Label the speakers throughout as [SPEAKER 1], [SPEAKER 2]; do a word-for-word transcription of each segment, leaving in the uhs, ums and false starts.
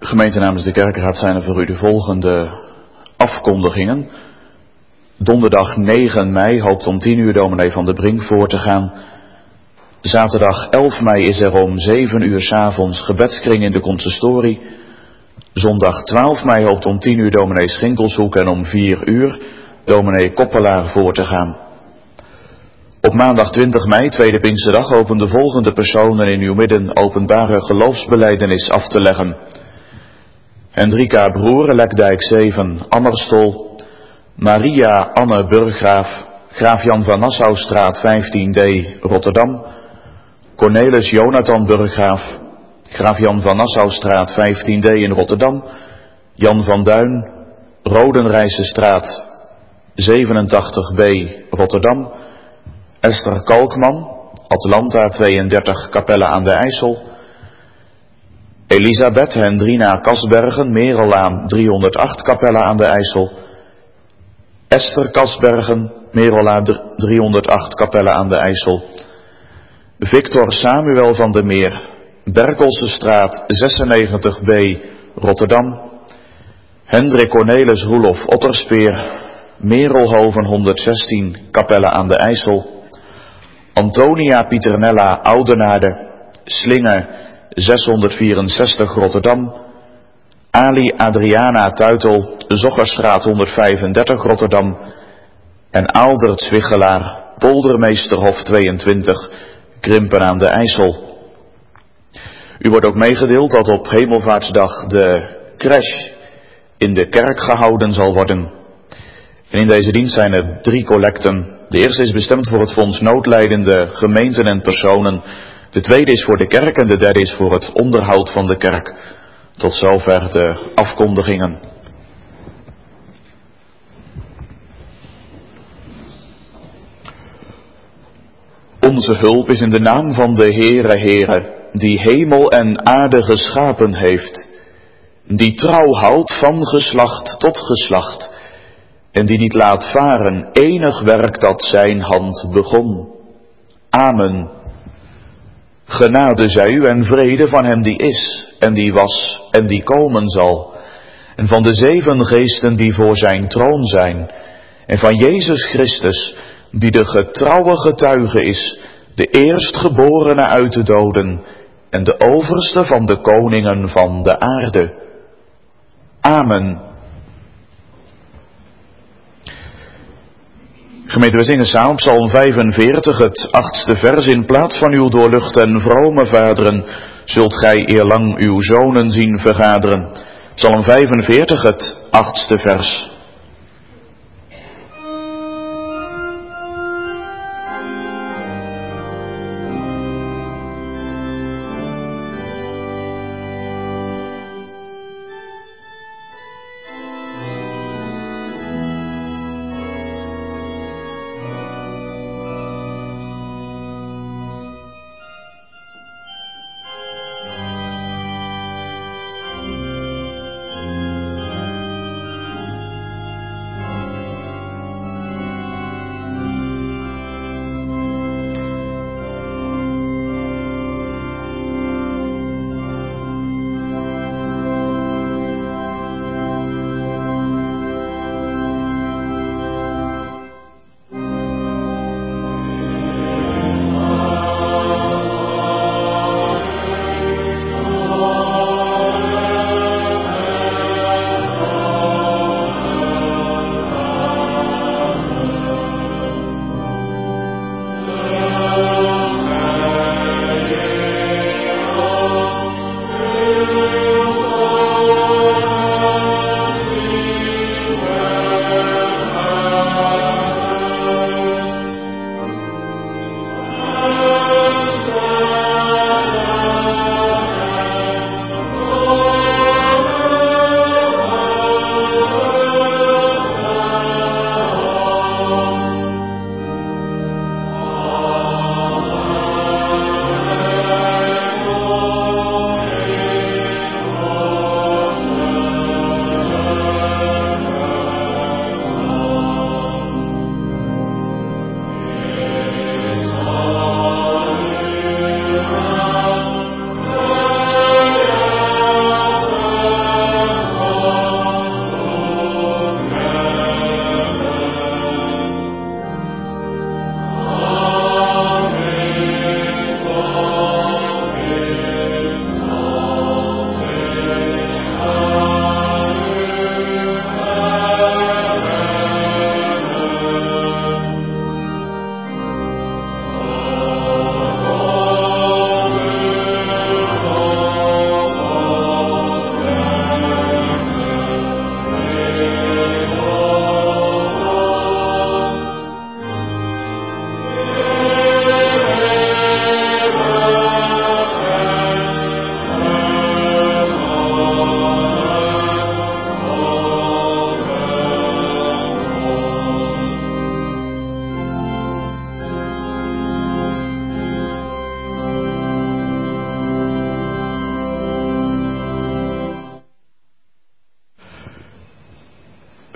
[SPEAKER 1] Gemeente namens de Kerkraad zijn er voor u de volgende afkondigingen. Donderdag negen mei hoopt om tien uur dominee Van der Brink voor te gaan. Zaterdag elf mei is er om zeven uur 's avonds gebedskring in de consistorie. Zondag twaalf mei hoopt om tien uur dominee Schinkelshoek en om vier uur dominee Koppelaar voor te gaan. Op maandag twintig mei, tweede Pinksterdag, hopen de volgende personen in uw midden openbare geloofsbelijdenis af te leggen. Hendrika Broer, Lekdijk zeven, Ammerstol. Maria Anne Burggraaf, Graaf Jan van Nassaustraat vijftien D, Rotterdam. Cornelis Jonathan Burggraaf, Graaf Jan van Nassaustraat vijftien D in Rotterdam. Jan van Duin, Rodenrijssestraat zevenentachtig B, Rotterdam. Esther Kalkman, Atlanta tweeëndertig, Capelle aan de IJssel. Elisabeth Hendrina Kasbergen, Merelaan driehonderdacht, Capelle aan de IJssel. Esther Kasbergen, Merelaan driehonderdacht, Capelle aan de IJssel. Victor Samuel van der Meer, Berkelsestraat zesennegentig B, Rotterdam. Hendrik Cornelis Roelof Otterspeer, Merelhoven honderdzestien, Capelle aan de IJssel. Antonia Pieternella Oudenaarde, Slinge zeshonderdvierenzestig, Rotterdam. Ali Adriana Tuitel, Zoggerstraat honderdvijfendertig, Rotterdam. En Aaldert Zwiggelaar, Poldermeesterhof tweeëntwintig, Krimpen aan de IJssel. U wordt ook meegedeeld dat op Hemelvaartsdag de crash in de kerk gehouden zal worden. En in deze dienst zijn er drie collecten. De eerste is bestemd voor het Fonds Noodlijdende Gemeenten en Personen. De tweede is voor de kerk en de derde is voor het onderhoud van de kerk. Tot zover de afkondigingen. Onze hulp is in de naam van de Heere Heere, die hemel en aarde geschapen heeft, die trouw houdt van geslacht tot geslacht, en die niet laat varen enig werk dat zijn hand begon. Amen. Genade zij u en vrede van hem die is, en die was, en die komen zal, en van de zeven geesten die voor zijn troon zijn, en van Jezus Christus, die de getrouwe getuige is, de eerstgeborene uit de doden, en de overste van de koningen van de aarde. Amen. Gemeente, we zingen samen Psalm vijfenveertig, het achtste vers. In plaats van uw doorlucht en vrome vaderen, zult gij eerlang uw zonen zien vergaderen. Psalm vijfenveertig, het achtste vers.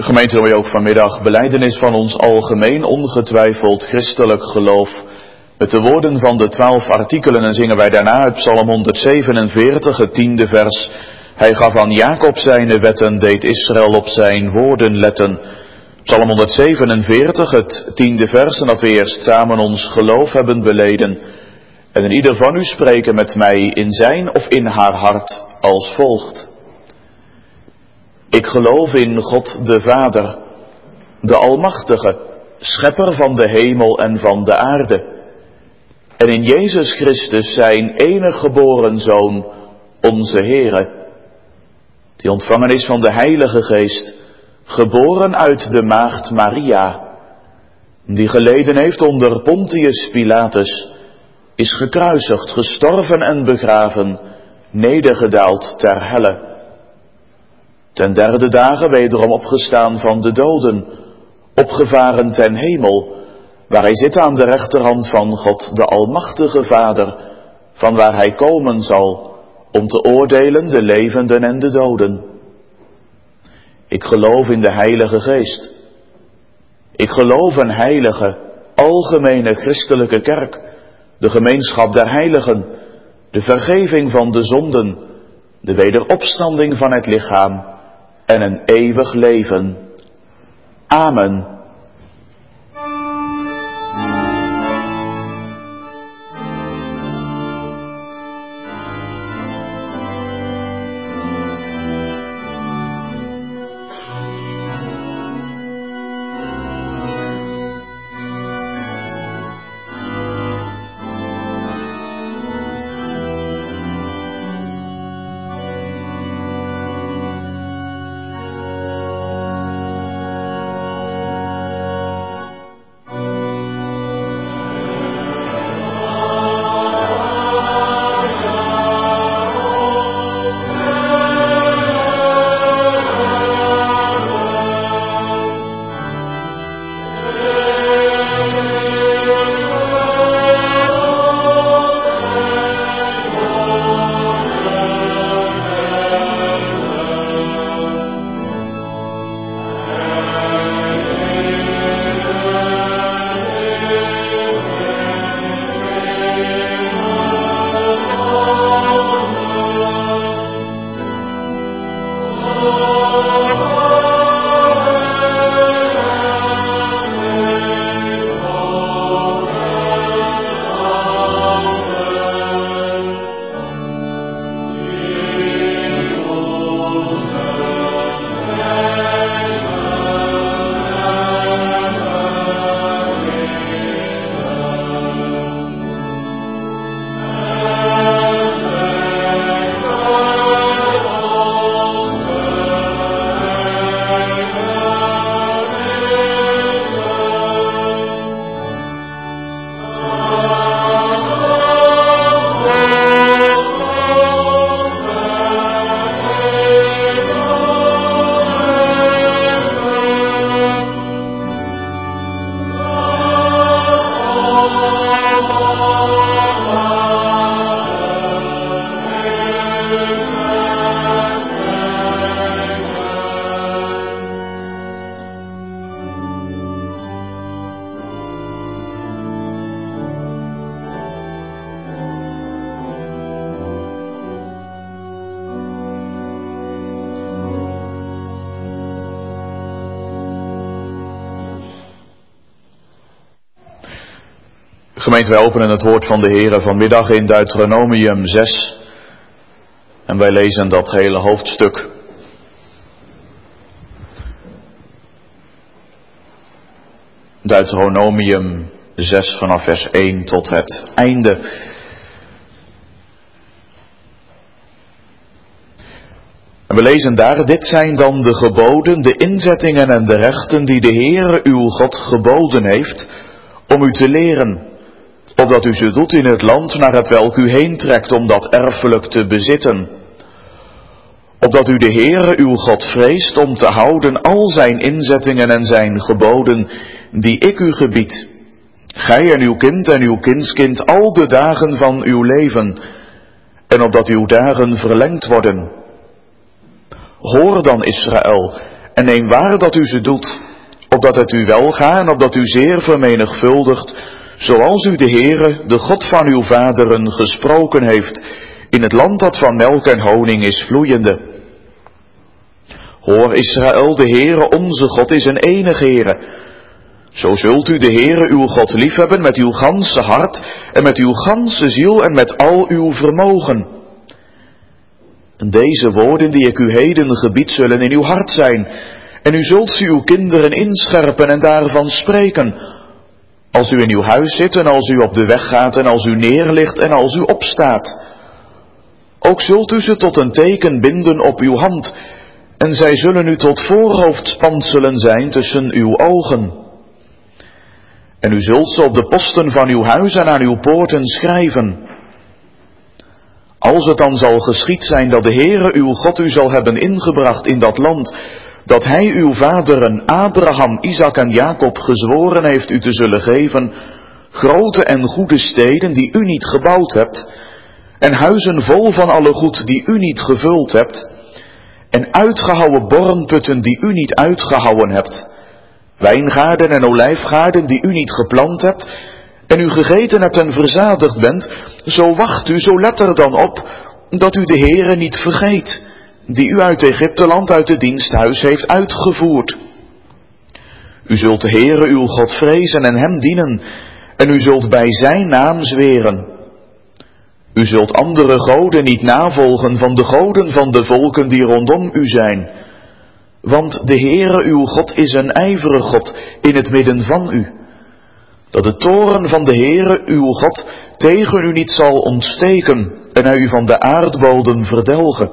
[SPEAKER 1] Gemeente, wil je ook vanmiddag belijdenis van ons algemeen ongetwijfeld christelijk geloof met de woorden van de twaalf artikelen en zingen wij daarna uit Psalm honderdzevenenveertig, het tiende vers. Hij gaf aan Jacob zijn wetten, deed Israël op zijn woorden letten. Psalm honderdzevenenveertig, het tiende vers, en dat we eerst samen ons geloof hebben beleden. En in ieder van u spreken met mij in zijn of in haar hart als volgt. Ik geloof in God de Vader, de Almachtige, schepper van de hemel en van de aarde. En in Jezus Christus zijn enig geboren Zoon, onze Heere, die ontvangen is van de Heilige Geest, geboren uit de maagd Maria, die geleden heeft onder Pontius Pilatus, is gekruisigd, gestorven en begraven, nedergedaald ter helle. Ten derde dagen wederom opgestaan van de doden, opgevaren ten hemel, waar hij zit aan de rechterhand van God, de Almachtige Vader, van waar hij komen zal, om te oordelen de levenden en de doden. Ik geloof in de Heilige Geest. Ik geloof een heilige, algemene christelijke kerk, de gemeenschap der heiligen, de vergeving van de zonden, de wederopstanding van het lichaam en een eeuwig leven. Amen. Gemeente, wij openen het woord van de Heere vanmiddag in Deuteronomium zes. En wij lezen dat hele hoofdstuk. Deuteronomium zes vanaf vers één tot het einde. En we lezen daar, dit zijn dan de geboden, de inzettingen en de rechten die de Heere uw God geboden heeft om u te leren, opdat u ze doet in het land naar het welk u heen trekt om dat erfelijk te bezitten. Opdat u de Heere uw God vreest om te houden al zijn inzettingen en zijn geboden die ik u gebied. Gij en uw kind en uw kindskind al de dagen van uw leven, en opdat uw dagen verlengd worden. Hoor dan Israël, en neem waar dat u ze doet, opdat het u welga en opdat u zeer vermenigvuldigt, zoals u de Heere, de God van uw vaderen, gesproken heeft, in het land dat van melk en honing is vloeiende. Hoor Israël, de Heere onze God is een enige Heere. Zo zult u de Heere uw God liefhebben met uw ganse hart en met uw ganse ziel en met al uw vermogen. En deze woorden die ik u heden gebied zullen in uw hart zijn, en u zult ze uw kinderen inscherpen en daarvan spreken, als u in uw huis zit en als u op de weg gaat en als u neerligt en als u opstaat. Ook zult u ze tot een teken binden op uw hand, en zij zullen u tot voorhoofdspanselen zijn tussen uw ogen. En u zult ze op de posten van uw huis en aan uw poorten schrijven. Als het dan zal geschied zijn dat de Heere uw God u zal hebben ingebracht in dat land, dat hij uw vaderen Abraham, Isaac en Jacob gezworen heeft u te zullen geven, grote en goede steden die u niet gebouwd hebt, en huizen vol van alle goed die u niet gevuld hebt, en uitgehouwen bornputten die u niet uitgehouwen hebt, wijngaarden en olijfgaarden die u niet geplant hebt, en u gegeten hebt en verzadigd bent, zo wacht u, zo let er dan op, dat u de Heere niet vergeet, die u uit Egypteland uit het diensthuis heeft uitgevoerd. U zult de Heere uw God vrezen en hem dienen, en u zult bij zijn naam zweren. U zult andere goden niet navolgen van de goden van de volken die rondom u zijn. Want de Heere uw God is een ijverige God in het midden van u, dat de toorn van de Heere uw God tegen u niet zal ontsteken en hij u van de aardbodem verdelgen.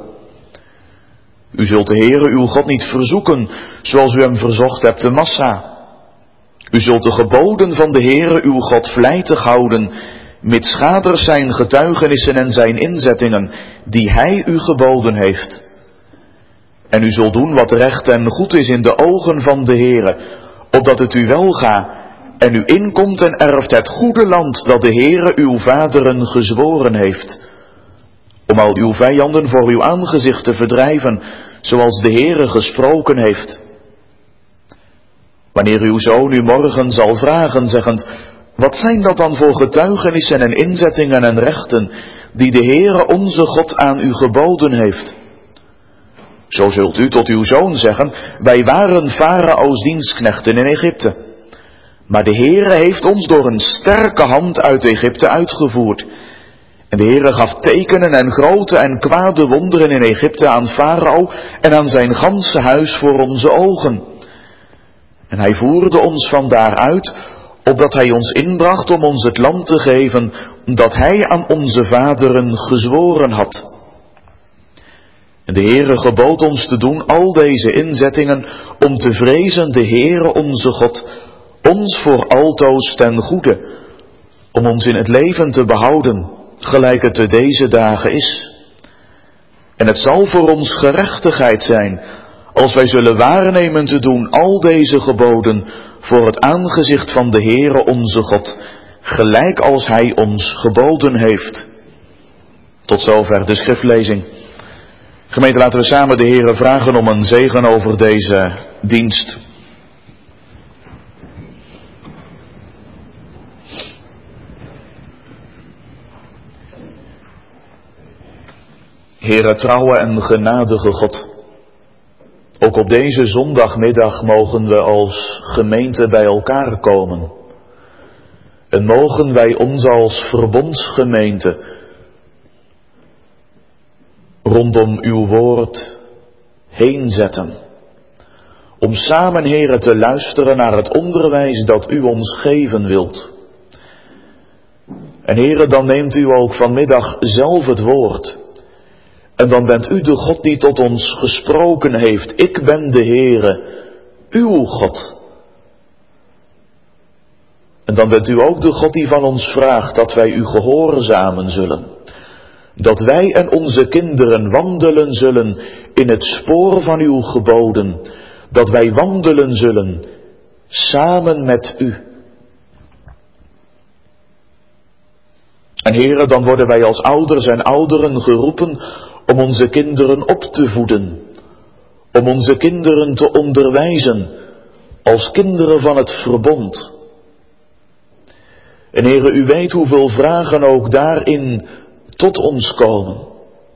[SPEAKER 1] U zult de Heere uw God niet verzoeken, zoals u hem verzocht hebt te Massa. U zult de geboden van de Heere uw God vlijtig houden, mitsgaders zijn getuigenissen en zijn inzettingen, die hij u geboden heeft. En u zult doen wat recht en goed is in de ogen van de Heere, opdat het u welga, en u inkomt en erft het goede land dat de Heere uw vaderen gezworen heeft, om al uw vijanden voor uw aangezicht te verdrijven, zoals de Heere gesproken heeft. Wanneer uw zoon u morgen zal vragen, zeggend, wat zijn dat dan voor getuigenissen en inzettingen en rechten, die de Heere onze God aan u geboden heeft? Zo zult u tot uw zoon zeggen, wij waren Farao's dienstknechten in Egypte. Maar de Heere heeft ons door een sterke hand uit Egypte uitgevoerd. En de Heere gaf tekenen en grote en kwade wonderen in Egypte aan Farao en aan zijn ganse huis voor onze ogen. En hij voerde ons vandaar uit, opdat hij ons inbracht om ons het land te geven, dat hij aan onze vaderen gezworen had. En de Heere gebood ons te doen al deze inzettingen, om te vrezen de Heere onze God, ons voor altoos ten goede, om ons in het leven te behouden, gelijk het te deze dagen is. En het zal voor ons gerechtigheid zijn, als wij zullen waarnemen te doen al deze geboden voor het aangezicht van de Heere onze God, gelijk als hij ons geboden heeft. Tot zover de schriftlezing. Gemeente, laten we samen de Heere vragen om een zegen over deze dienst. Heere, trouwe en genadige God, ook op deze zondagmiddag mogen we als gemeente bij elkaar komen. En mogen wij ons als verbondsgemeente rondom uw woord heen zetten. Om samen, Heere, te luisteren naar het onderwijs dat u ons geven wilt. En Heere, dan neemt u ook vanmiddag zelf het woord. En dan bent u de God die tot ons gesproken heeft. Ik ben de Heere, uw God. En dan bent u ook de God die van ons vraagt dat wij u gehoorzamen zullen. Dat wij en onze kinderen wandelen zullen in het spoor van uw geboden. Dat wij wandelen zullen samen met u. En Heere, dan worden wij als ouders en ouderen geroepen om onze kinderen op te voeden, om onze kinderen te onderwijzen als kinderen van het verbond. En Heere, u weet hoeveel vragen ook daarin tot ons komen.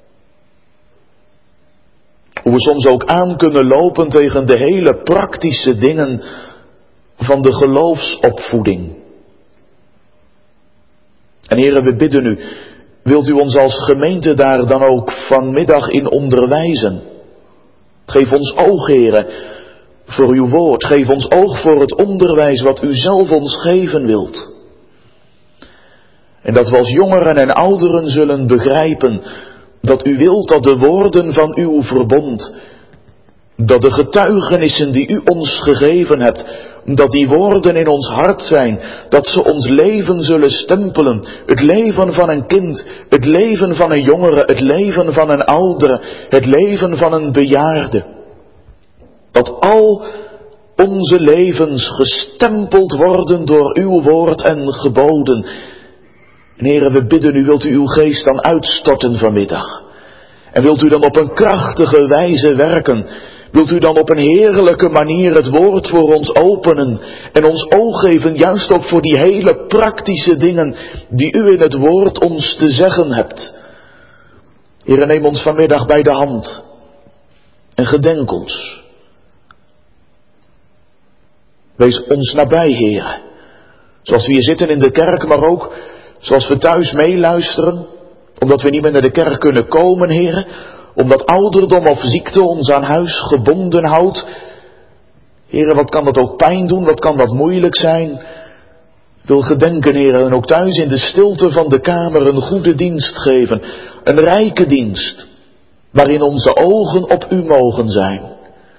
[SPEAKER 1] Hoe we soms ook aan kunnen lopen tegen de hele praktische dingen van de geloofsopvoeding. En Heere, we bidden u, wilt u ons als gemeente daar dan ook vanmiddag in onderwijzen? Geef ons oog, Heere, voor uw woord. Geef ons oog voor het onderwijs wat u zelf ons geven wilt. En dat we als jongeren en ouderen zullen begrijpen dat u wilt dat de woorden van uw verbond, dat de getuigenissen die u ons gegeven hebt, dat die woorden in ons hart zijn, dat ze ons leven zullen stempelen, het leven van een kind, het leven van een jongere, het leven van een oudere, het leven van een bejaarde. Dat al onze levens gestempeld worden door uw woord en geboden. En Heere, we bidden u, wilt u uw geest dan uitstorten vanmiddag? En wilt u dan op een krachtige wijze werken? Wilt u dan op een heerlijke manier het woord voor ons openen en ons oog geven, juist ook voor die hele praktische dingen die u in het woord ons te zeggen hebt? Heere, neem ons vanmiddag bij de hand en gedenk ons. Wees ons nabij, Heere. Zoals we hier zitten in de kerk, maar ook zoals we thuis meeluisteren, omdat we niet meer naar de kerk kunnen komen, Heere, omdat ouderdom of ziekte ons aan huis gebonden houdt. Heere, wat kan dat ook pijn doen, wat kan dat moeilijk zijn. Ik wil gedenken, Heere, en ook thuis in de stilte van de kamer een goede dienst geven, een rijke dienst, waarin onze ogen op u mogen zijn.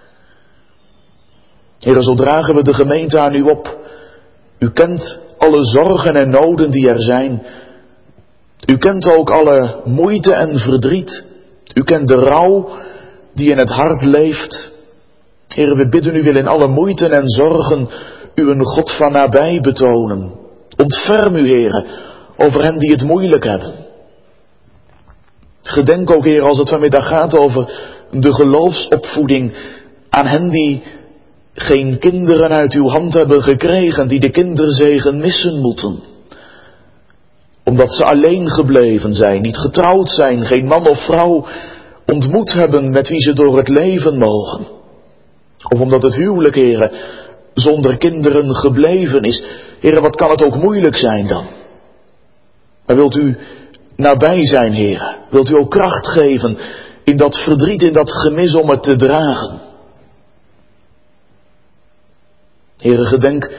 [SPEAKER 1] Heere, zo dragen we de gemeente aan u op. U kent alle zorgen en noden die er zijn. U kent ook alle moeite en verdriet. U kent de rouw die in het hart leeft. Heere, we bidden u wil in alle moeite en zorgen u een God van nabij betonen. Ontferm u, Heere, over hen die het moeilijk hebben. Gedenk ook, Heere, als het vanmiddag gaat over de geloofsopvoeding, aan hen die geen kinderen uit uw hand hebben gekregen, die de kinderzegen missen moeten. Omdat ze alleen gebleven zijn, niet getrouwd zijn, geen man of vrouw ontmoet hebben met wie ze door het leven mogen. Of omdat het huwelijk, Heere, zonder kinderen gebleven is. Heere, wat kan het ook moeilijk zijn dan? Maar wilt u nabij zijn, Heere? Wilt u ook kracht geven in dat verdriet, in dat gemis om het te dragen? Heere, gedenk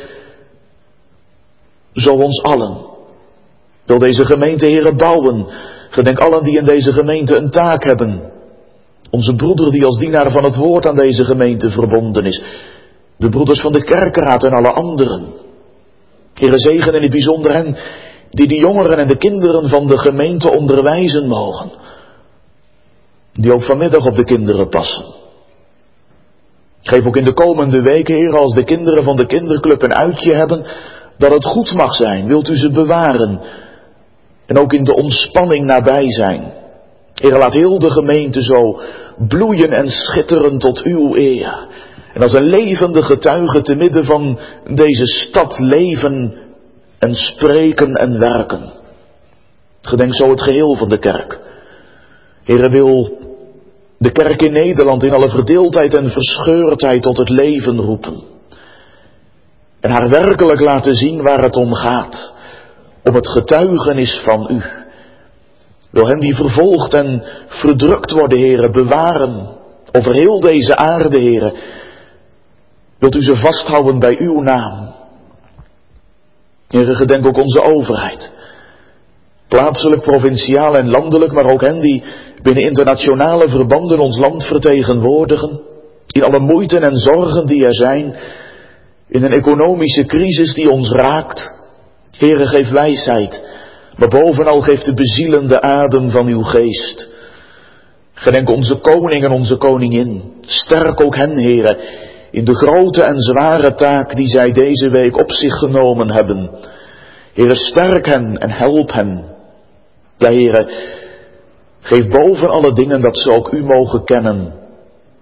[SPEAKER 1] zo ons allen. Wil deze gemeente, Heere, bouwen. Gedenk allen die in deze gemeente een taak hebben. Onze broeder die als dienaar van het woord aan deze gemeente verbonden is. De broeders van de kerkraad en alle anderen. Heere, zegen in het bijzonder hen die de jongeren en de kinderen van de gemeente onderwijzen mogen. Die ook vanmiddag op de kinderen passen. Geef ook in de komende weken, Heer, als de kinderen van de kinderclub een uitje hebben, dat het goed mag zijn. Wilt u ze bewaren. En ook in de ontspanning nabij zijn. Heer, laat heel de gemeente zo bloeien en schitteren tot uw eer. En als een levende getuige te midden van deze stad leven en spreken en werken. Gedenk zo het geheel van de kerk. Heer, wil de kerk in Nederland in alle verdeeldheid en verscheurdheid tot het leven roepen. En haar werkelijk laten zien waar het om gaat. Om het getuigenis van u. Wil hen die vervolgd en verdrukt worden, Heere, bewaren. Over heel deze aarde, Heere. Wilt u ze vasthouden bij uw naam. Heere, gedenk ook onze overheid. Plaatselijk, provinciaal en landelijk, maar ook hen die binnen internationale verbanden ons land vertegenwoordigen. In alle moeite en zorgen die er zijn. In een economische crisis die ons raakt. Heere, geef wijsheid. Maar bovenal geef de bezielende adem van uw geest. Gedenk onze koning en onze koningin. Sterk ook hen, Heere, in de grote en zware taak die zij deze week op zich genomen hebben. Heere, sterk hen en help hen. Ja, Heere, geef boven alle dingen dat ze ook u mogen kennen.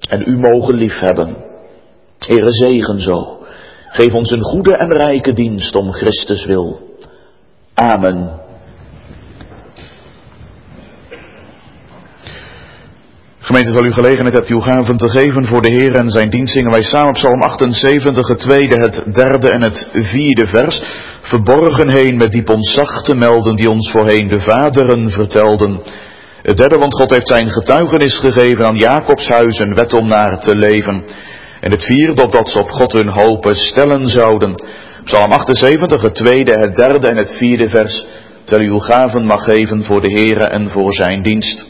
[SPEAKER 1] en u mogen liefhebben. Heere, zegen zo. Geef ons een goede en rijke dienst om Christus wil. Amen. Gemeente, zal u gelegenheid hebt uw gaven te geven voor de Heer en zijn dienst, zingen wij samen Psalm achtenzeventig, het tweede, het derde en het vierde vers. Verborgen heen met diep ontzag te melden, die ons voorheen de vaderen vertelden. Het derde, want God heeft zijn getuigenis gegeven aan Jacobs huis, een wet om naar te leven. En het vierde, opdat ze op God hun hopen stellen zouden. Psalm achtenzeventig, het tweede, het derde en het vierde vers. Terwijl u uw gaven mag geven voor de Heere en voor zijn dienst.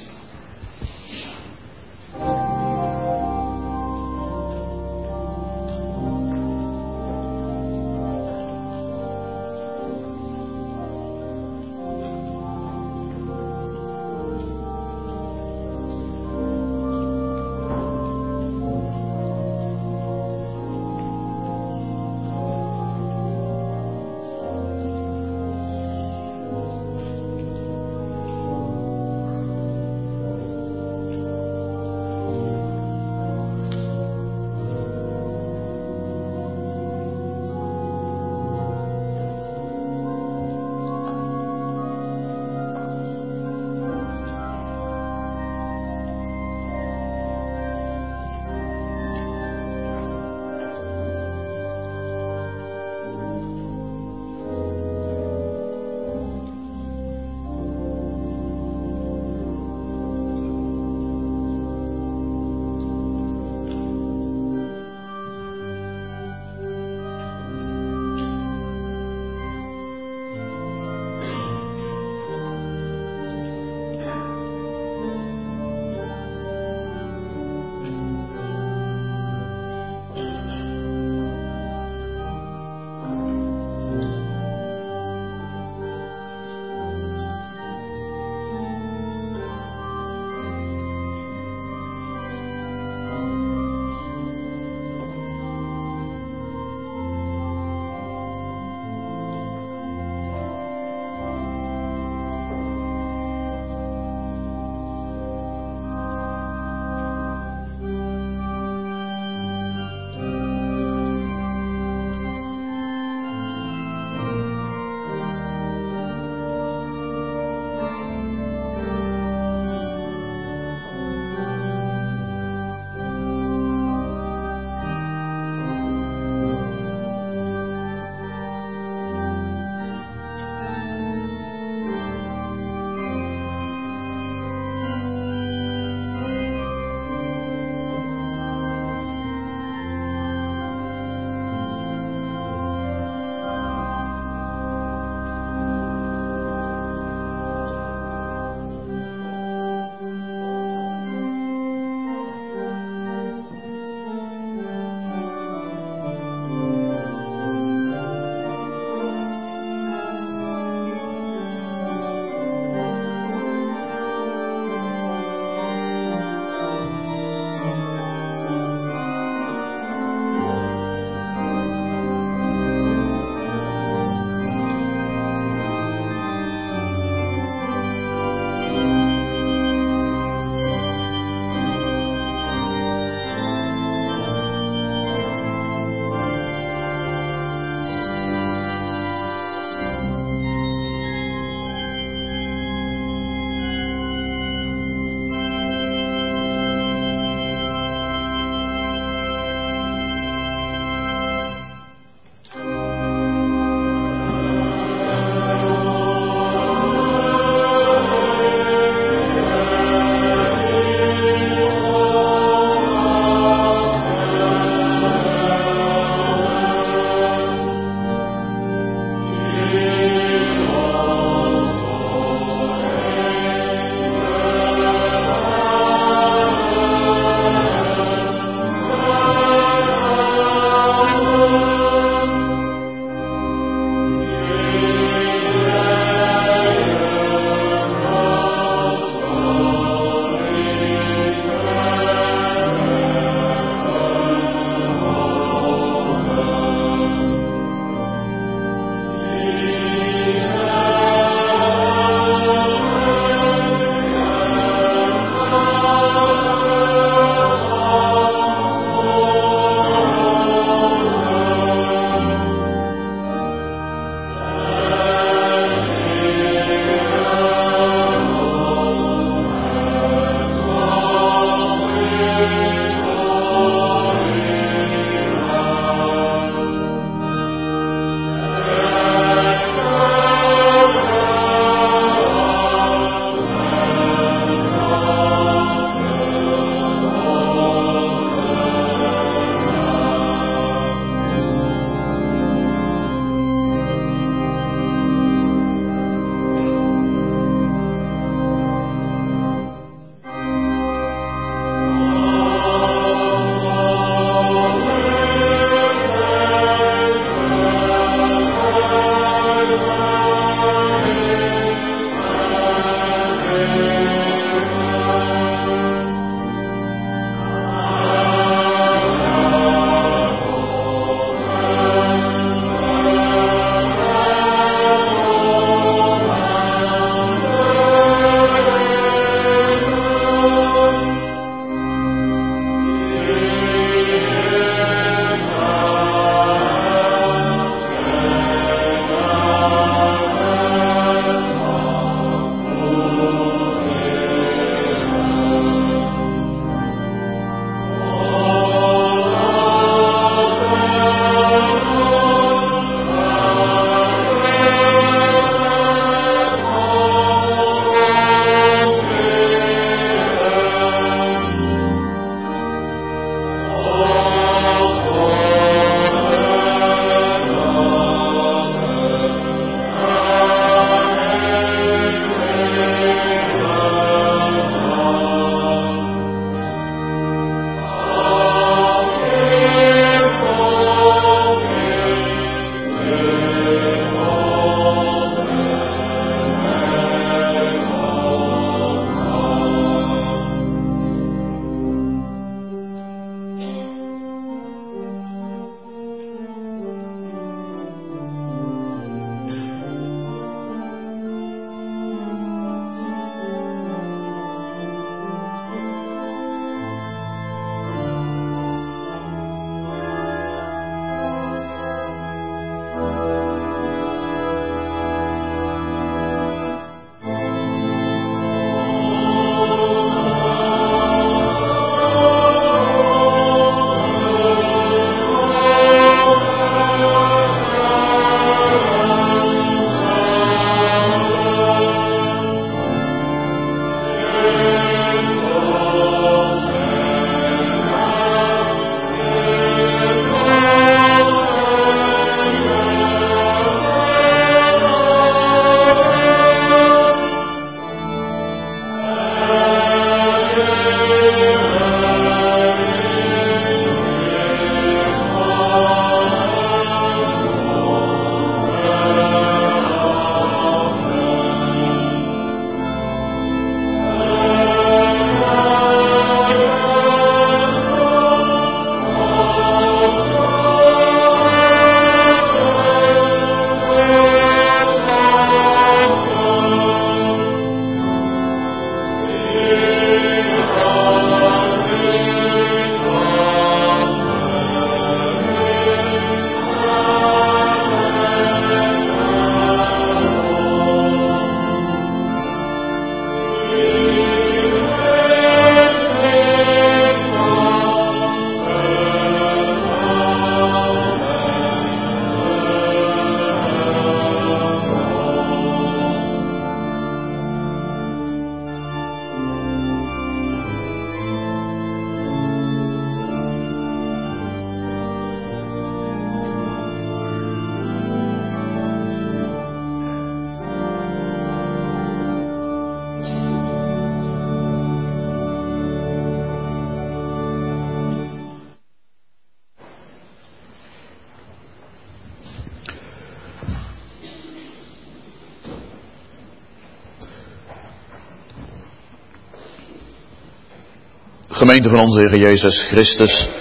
[SPEAKER 1] Gemeente van onze Heer Jezus Christus.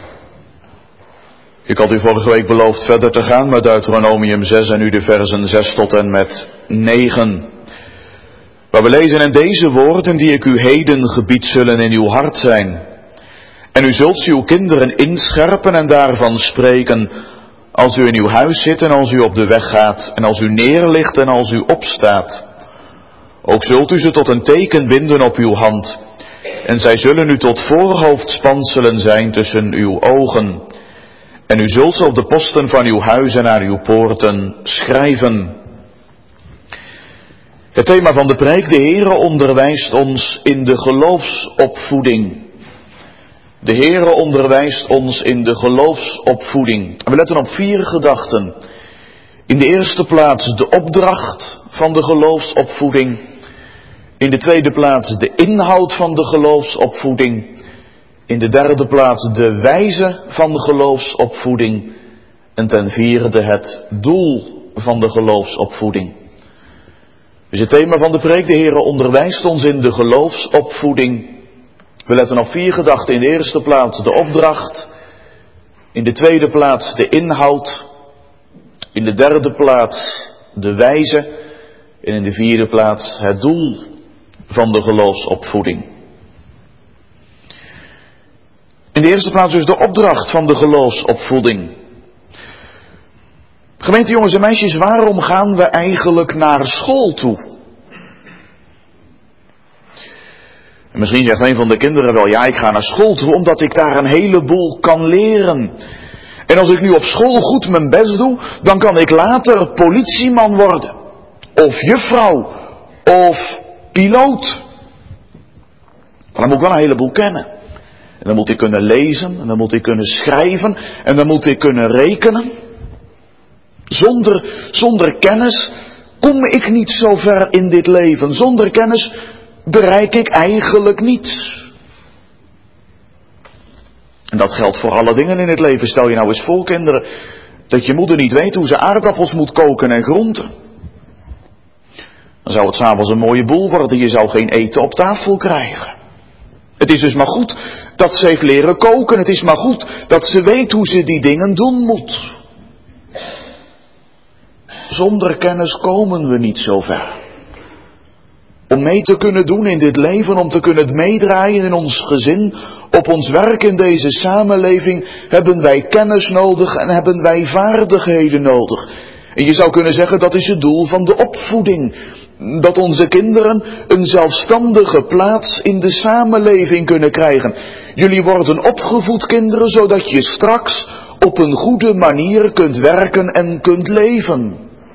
[SPEAKER 1] Ik had u vorige week beloofd verder te gaan met Deuteronomium zes en nu de versen zes tot en met negen. Waar we lezen: en deze woorden die ik u heden gebied zullen in uw hart zijn. En u zult uw kinderen inscherpen en daarvan spreken, als u in uw huis zit en als u op de weg gaat, en als u neerligt en als u opstaat. Ook zult u ze tot een teken binden op uw hand, en zij zullen u tot voorhoofdspanselen zijn tussen uw ogen. En u zult ze op de posten van uw huis en aan uw poorten schrijven. Het thema van de preek: de Heere onderwijst ons in de geloofsopvoeding. De Heere onderwijst ons in de geloofsopvoeding. We letten op vier gedachten. In de eerste plaats de opdracht van de geloofsopvoeding. In de tweede plaats de inhoud van de geloofsopvoeding. In de derde plaats de wijze van de geloofsopvoeding. En ten vierde het doel van de geloofsopvoeding. Dus het thema van de preek: de Heere onderwijst ons in de geloofsopvoeding. We letten op vier gedachten. In de eerste plaats de opdracht. In de tweede plaats de inhoud. In de derde plaats de wijze. En in de vierde plaats het doel van de geloofsopvoeding. In de eerste plaats dus de opdracht van de geloofsopvoeding. Gemeente jongens en meisjes, waarom gaan we eigenlijk naar school toe? En misschien zegt een van de kinderen wel: ja, ik ga naar school toe omdat ik daar een heleboel kan leren. En als ik nu op school goed mijn best doe, dan kan ik later politieman worden. Of juffrouw. Of piloot. Maar dan moet ik wel een heleboel kennen. En dan moet ik kunnen lezen. En dan moet ik kunnen schrijven. En dan moet ik kunnen rekenen. Zonder, zonder kennis kom ik niet zo ver in dit leven. Zonder kennis bereik ik eigenlijk niets. En dat geldt voor alle dingen in het leven. Stel je nou eens voor, kinderen, dat je moeder niet weet hoe ze aardappels moet koken en groenten. Dan zou het 's avonds een mooie boel worden. Je zou geen eten op tafel krijgen. Het is dus maar goed dat ze heeft leren koken. Het is maar goed dat ze weet hoe ze die dingen doen moet. Zonder kennis komen we niet zo ver. Om mee te kunnen doen in dit leven, om te kunnen meedraaien in ons gezin, op ons werk in deze samenleving, hebben wij kennis nodig en hebben wij vaardigheden nodig. En je zou kunnen zeggen, dat is het doel van de opvoeding. Dat onze kinderen een zelfstandige plaats in de samenleving kunnen krijgen. Jullie worden opgevoed, kinderen, zodat je straks op een goede manier kunt werken en kunt leven.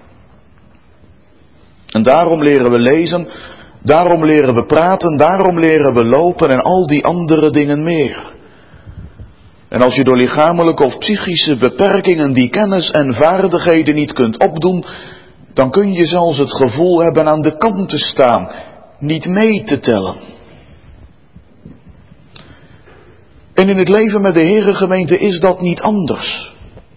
[SPEAKER 1] En daarom leren we lezen, daarom leren we praten, daarom leren we lopen en al die andere dingen meer. En als je door lichamelijke of psychische beperkingen die kennis en vaardigheden niet kunt opdoen, dan kun je zelfs het gevoel hebben aan de kant te staan, niet mee te tellen. En in het leven met de Herengemeente is dat niet anders.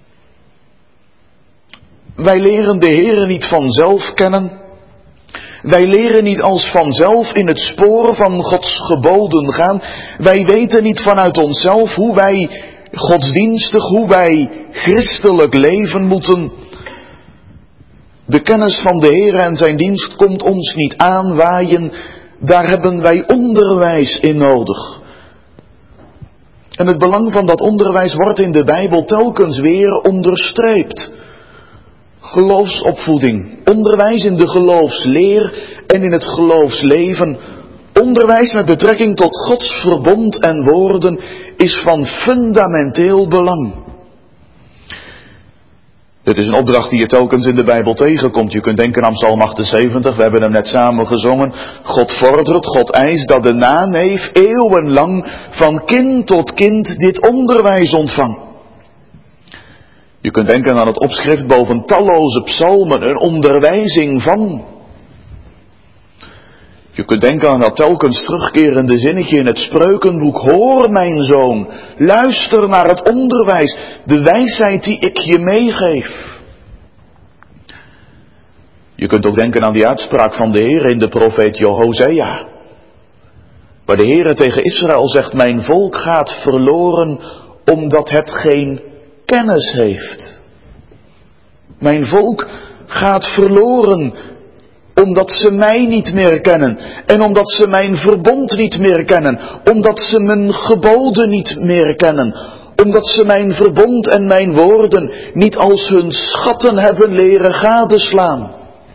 [SPEAKER 1] Wij leren de Heere niet vanzelf kennen. Wij leren niet als vanzelf in het spoor van Gods geboden gaan. Wij weten niet vanuit onszelf hoe wij godsdienstig, hoe wij christelijk leven moeten. De kennis van de Heer en zijn dienst komt ons niet aanwaaien. Daar hebben wij onderwijs in nodig. En het belang van dat onderwijs wordt in de Bijbel telkens weer onderstreept. Geloofsopvoeding, onderwijs in de geloofsleer en in het geloofsleven. Onderwijs met betrekking tot Gods verbond en woorden is van fundamenteel belang. Dit is een opdracht die je telkens in de Bijbel tegenkomt. Je kunt denken aan Psalm achtenzeventig, we hebben hem net samen gezongen. God vordert, God eist dat de naneef eeuwenlang van kind tot kind dit onderwijs ontvangt. Je kunt denken aan het opschrift boven talloze psalmen, een onderwijzing van. Je kunt denken aan dat telkens terugkerende zinnetje in het Spreukenboek. Hoor mijn zoon, luister naar het onderwijs, de wijsheid die ik je meegeef. Je kunt ook denken aan die uitspraak van de Heer in de profeet Hosea. Waar de Heere tegen Israël zegt, mijn volk gaat verloren omdat het geen kennis heeft. Mijn volk gaat verloren omdat ze mij niet meer kennen. En omdat ze mijn verbond niet meer kennen. Omdat ze mijn geboden niet meer kennen. Omdat ze mijn verbond en mijn woorden niet als hun schatten hebben leren gadeslaan.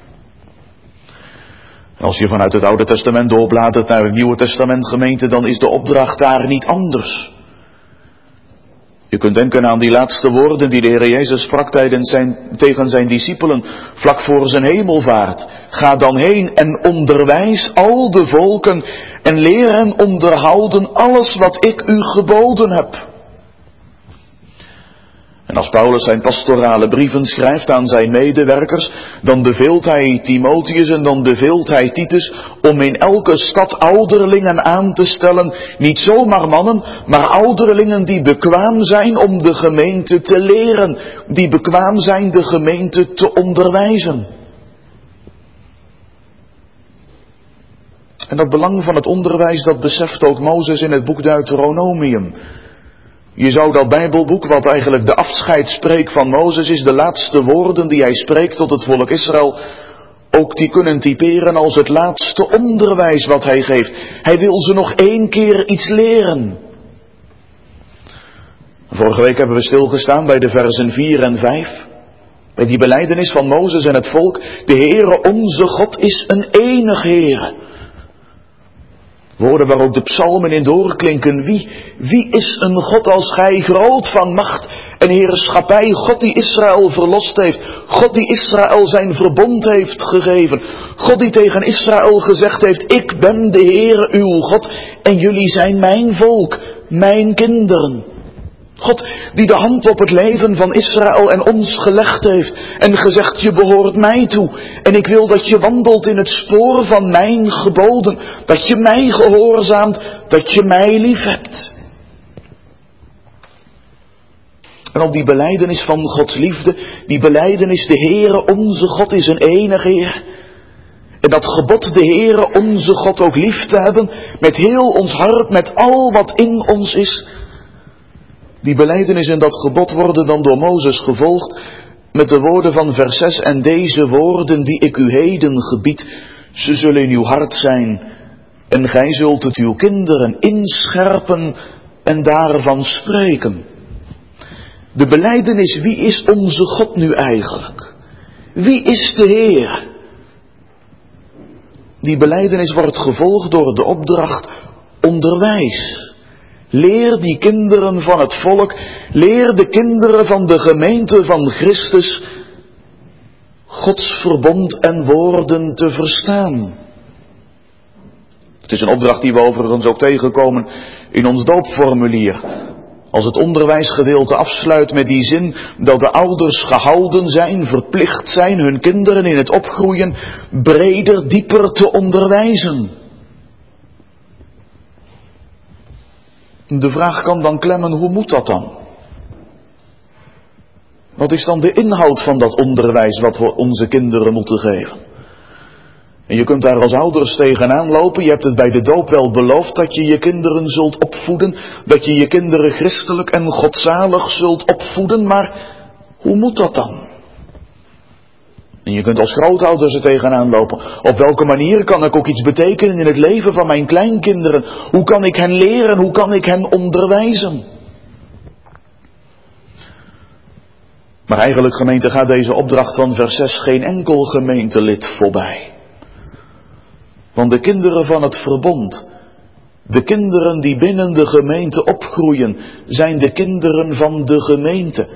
[SPEAKER 1] Als je vanuit het Oude Testament doorbladert naar het Nieuwe Testament, gemeente, dan is de opdracht daar niet anders. Je kunt denken aan die laatste woorden die de Heer Jezus sprak tijdens zijn, tegen zijn discipelen vlak voor zijn hemelvaart. Ga dan heen en onderwijs al de volken en leer hen onderhouden alles wat ik u geboden heb. En als Paulus zijn pastorale brieven schrijft aan zijn medewerkers, dan beveelt hij Timotheus en dan beveelt hij Titus om in elke stad ouderlingen aan te stellen, niet zomaar mannen, maar ouderlingen die bekwaam zijn om de gemeente te leren, die bekwaam zijn de gemeente te onderwijzen. En dat belang van het onderwijs, dat beseft ook Mozes in het boek Deuteronomium. Je zou dat Bijbelboek, wat eigenlijk de afscheidspreek van Mozes is, de laatste woorden die hij spreekt tot het volk Israël, ook die kunnen typeren als het laatste onderwijs wat hij geeft. Hij wil ze nog één keer iets leren. Vorige week hebben we stilgestaan bij de versen vier en vijf. Bij die belijdenis van Mozes en het volk. De Heere onze God is een enig Heere. Woorden waar ook de psalmen in doorklinken. Wie, wie is een God als gij, groot van macht en heerschappij? God die Israël verlost heeft. God die Israël zijn verbond heeft gegeven. God die tegen Israël gezegd heeft, ik ben de Heere uw God en jullie zijn mijn volk, mijn kinderen. God die de hand op het leven van Israël en ons gelegd heeft en gezegd, je behoort mij toe en ik wil dat je wandelt in het spoor van mijn geboden, dat je mij gehoorzaamt, dat je mij lief hebt. En op die belijdenis van Gods liefde, die belijdenis, de Heere onze God is een enige Heer. En dat gebod de Heere onze God ook lief te hebben, met heel ons hart, met al wat in ons is. Die belijdenis en dat gebod worden dan door Mozes gevolgd met de woorden van vers zes. En deze woorden die ik u heden gebied, ze zullen in uw hart zijn. En gij zult het uw kinderen inscherpen en daarvan spreken. De belijdenis, wie is onze God nu eigenlijk? Wie is de Heer? Die belijdenis wordt gevolgd door de opdracht onderwijs. Leer die kinderen van het volk, leer de kinderen van de gemeente van Christus Gods verbond en woorden te verstaan. Het is een opdracht die we overigens ook tegenkomen in ons doopformulier. Als het onderwijsgedeelte afsluit met die zin dat de ouders gehouden zijn, verplicht zijn hun kinderen in het opgroeien breder, dieper te onderwijzen. De vraag kan dan klemmen, hoe moet dat dan? Wat is dan de inhoud van dat onderwijs wat we onze kinderen moeten geven? En je kunt daar als ouders tegenaan lopen. Je hebt het bij de doop wel beloofd dat je je kinderen zult opvoeden. Dat je je kinderen christelijk en godzalig zult opvoeden. Maar hoe moet dat dan? En je kunt als grootouders er tegenaan lopen. Op welke manier kan ik ook iets betekenen in het leven van mijn kleinkinderen? Hoe kan ik hen leren? Hoe kan ik hen onderwijzen? Maar eigenlijk, gemeente, gaat deze opdracht van vers zes geen enkel gemeentelid voorbij. Want de kinderen van het verbond, de kinderen die binnen de gemeente opgroeien, zijn de kinderen van de gemeente.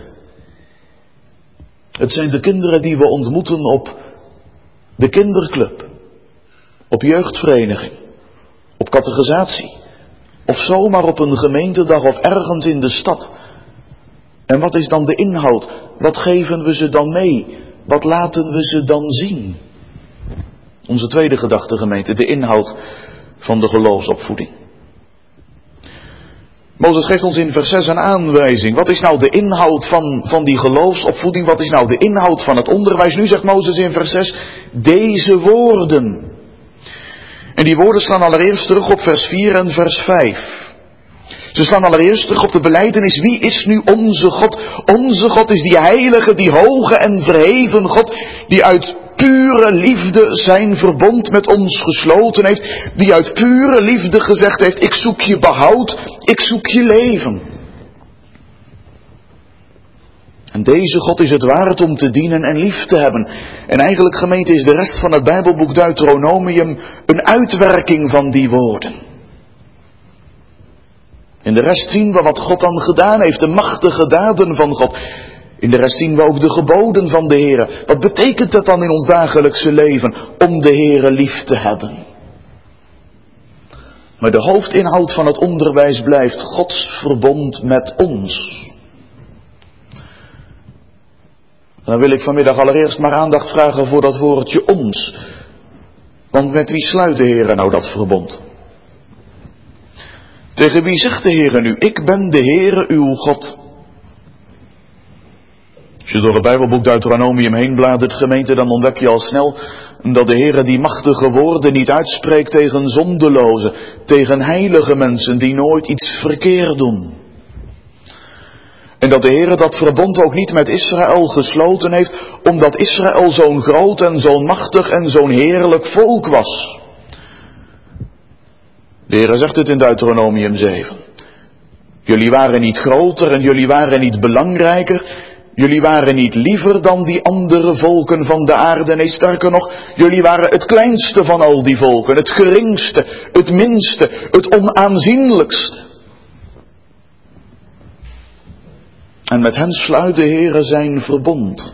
[SPEAKER 1] Het zijn de kinderen die we ontmoeten op de kinderclub, op jeugdvereniging, op catechisatie, of zomaar op een gemeentedag of ergens in de stad. En wat is dan de inhoud? Wat geven we ze dan mee? Wat laten we ze dan zien? Onze tweede gedachte, gemeente, de inhoud van de geloofsopvoeding. Mozes geeft ons in vers zes een aanwijzing. Wat is nou de inhoud van, van die geloofsopvoeding? Wat is nou de inhoud van het onderwijs? Nu zegt Mozes in vers zes, deze woorden. En die woorden slaan allereerst terug op vers vier en vers vijf. Ze slaan allereerst terug op de belijdenis. Wie is nu onze God? Onze God is die heilige, die hoge en verheven God, die uit pure liefde zijn verbond met ons gesloten heeft. Die uit pure liefde gezegd heeft, ik zoek je behoud, ik zoek je leven. En deze God is het waard om te dienen en lief te hebben. En eigenlijk, gemeente, is de rest van het Bijbelboek Deuteronomium een uitwerking van die woorden. In de rest zien we wat God dan gedaan heeft, de machtige daden van God. In de rest zien we ook de geboden van de Heere. Wat betekent het dan in ons dagelijkse leven om de Heere lief te hebben? Maar de hoofdinhoud van het onderwijs blijft Gods verbond met ons. Dan wil ik vanmiddag allereerst maar aandacht vragen voor dat woordje ons. Want met wie sluit de Heere nou dat verbond? Tegen wie zegt de Heere nu, ik ben de Heere uw God? Als je door het Bijbelboek Deuteronomium heen bladert, gemeente, dan ontdek je al snel dat de Heere die machtige woorden niet uitspreekt tegen zondelozen, tegen heilige mensen die nooit iets verkeerd doen. En dat de Heere dat verbond ook niet met Israël gesloten heeft, omdat Israël zo'n groot en zo'n machtig en zo'n heerlijk volk was. De Heere zegt het in Deuteronomium zeven. Jullie waren niet groter en jullie waren niet belangrijker. Jullie waren niet liever dan die andere volken van de aarde. Nee, sterker nog, jullie waren het kleinste van al die volken. Het geringste, het minste, het onaanzienlijkste. En met hen sluit de Heere zijn verbond.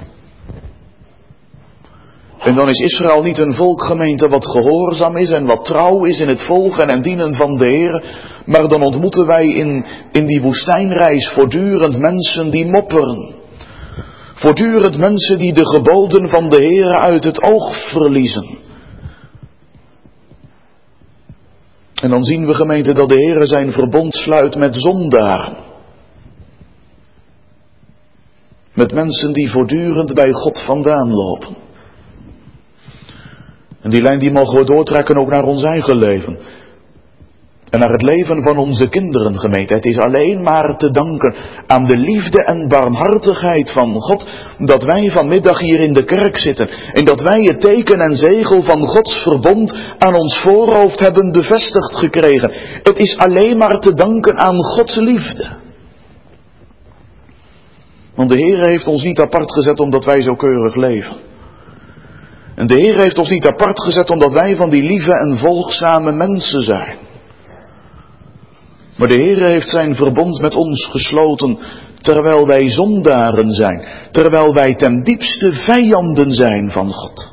[SPEAKER 1] En dan is Israël niet een volk, gemeente, wat gehoorzaam is en wat trouw is in het volgen en dienen van de Heere. Maar dan ontmoeten wij in, in die woestijnreis voortdurend mensen die mopperen. Voortdurend mensen die de geboden van de Heere uit het oog verliezen. En dan zien we, gemeente, dat de Heere zijn verbond sluit met zondaren. Met mensen die voortdurend bij God vandaan lopen. En die lijn die mogen we doortrekken ook naar ons eigen leven. En naar het leven van onze kinderen, gemeente. Het is alleen maar te danken aan de liefde en barmhartigheid van God, dat wij vanmiddag hier in de kerk zitten. En dat wij het teken en zegel van Gods verbond aan ons voorhoofd hebben bevestigd gekregen. Het is alleen maar te danken aan Gods liefde. Want de Heer heeft ons niet apart gezet omdat wij zo keurig leven. En de Heer heeft ons niet apart gezet omdat wij van die lieve en volgzame mensen zijn. Maar de Heer heeft zijn verbond met ons gesloten terwijl wij zondaren zijn. Terwijl wij ten diepste vijanden zijn van God.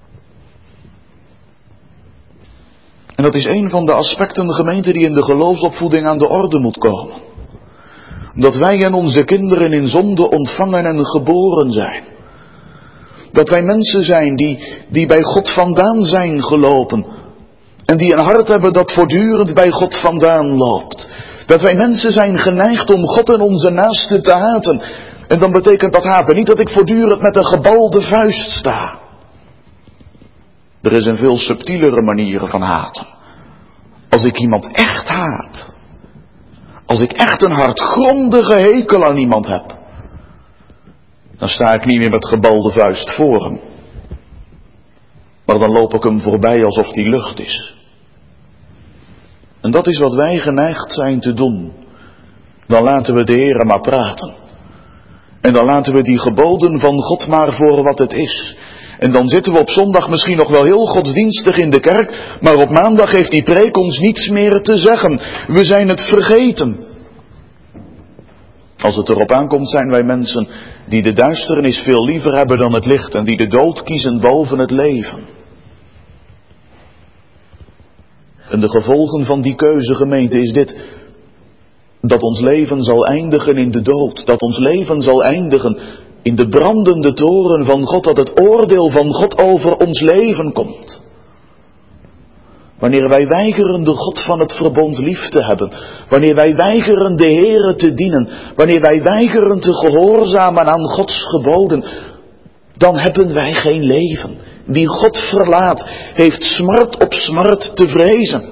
[SPEAKER 1] En dat is een van de aspecten, gemeente, die in de geloofsopvoeding aan de orde moet komen. Dat wij en onze kinderen in zonde ontvangen en geboren zijn. Dat wij mensen zijn die, die bij God vandaan zijn gelopen. En die een hart hebben dat voortdurend bij God vandaan loopt. Dat wij mensen zijn geneigd om God en onze naaste te haten. En dan betekent dat haten niet dat ik voortdurend met een gebalde vuist sta. Er is een veel subtielere manier van haten. Als ik iemand echt haat. Als ik echt een hartgrondige hekel aan iemand heb. Dan sta ik niet meer met gebalde vuist voor hem. Maar dan loop ik hem voorbij alsof die lucht is. En dat is wat wij geneigd zijn te doen. Dan laten we de Heere maar praten. En dan laten we die geboden van God maar voor wat het is. En dan zitten we op zondag misschien nog wel heel godsdienstig in de kerk, maar op maandag heeft die preek ons niets meer te zeggen. We zijn het vergeten. Als het erop aankomt zijn wij mensen die de duisternis veel liever hebben dan het licht en die de dood kiezen boven het leven. En de gevolgen van die keuze, gemeente, is dit: dat ons leven zal eindigen in de dood, dat ons leven zal eindigen in de brandende toren van God, dat het oordeel van God over ons leven komt. Wanneer wij weigeren de God van het verbond lief te hebben, wanneer wij weigeren de Heere te dienen, wanneer wij weigeren te gehoorzamen aan Gods geboden, dan hebben wij geen leven. Wie God verlaat, heeft smart op smart te vrezen.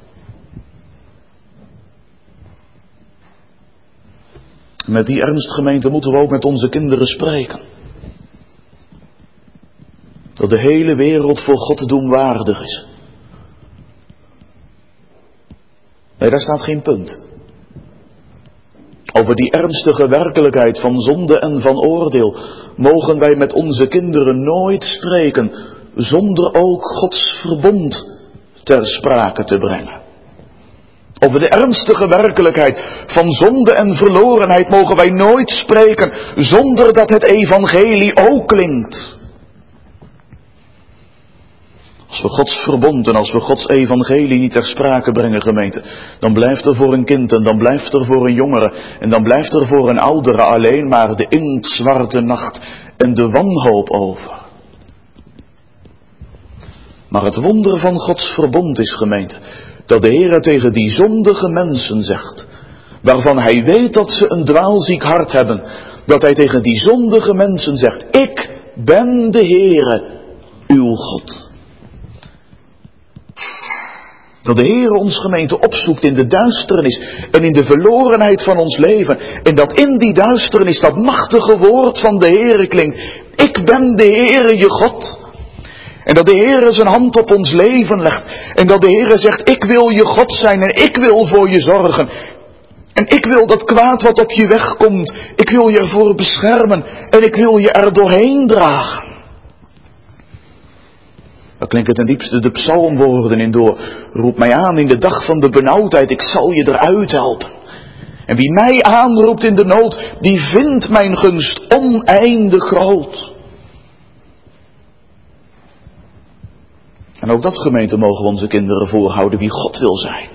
[SPEAKER 1] Met die ernst, gemeente, moeten we ook met onze kinderen spreken. Dat de hele wereld voor God te doen waardig is. Nee, daar staat geen punt. Over die ernstige werkelijkheid van zonde en van oordeel mogen wij met onze kinderen nooit spreken zonder ook Gods verbond ter sprake te brengen. Over de ernstige werkelijkheid van zonde en verlorenheid mogen wij nooit spreken zonder dat het evangelie ook klinkt. Als we Gods verbond en als we Gods evangelie niet ter sprake brengen, gemeente, dan blijft er voor een kind en dan blijft er voor een jongere en dan blijft er voor een oudere alleen maar de inktzwarte nacht en de wanhoop over. Maar het wonder van Gods verbond is, gemeente, dat de Heer tegen die zondige mensen zegt, waarvan hij weet dat ze een dwaalziek hart hebben, dat hij tegen die zondige mensen zegt, ik ben de Heere, uw God. Dat de Heer ons, gemeente, opzoekt in de duisternis en in de verlorenheid van ons leven. En dat in die duisternis dat machtige woord van de Heer klinkt. Ik ben de Heere je God. En dat de Heer zijn hand op ons leven legt. En dat de Heer zegt, ik wil je God zijn en ik wil voor je zorgen. En ik wil dat kwaad wat op je weg komt, ik wil je ervoor beschermen en ik wil je er doorheen dragen. Daar klinken ten diepste de psalmwoorden in door. Roep mij aan in de dag van de benauwdheid, ik zal je eruit helpen. En wie mij aanroept in de nood, die vindt mijn gunst oneindig groot. En ook dat, gemeente, mogen we onze kinderen voorhouden wie God wil zijn.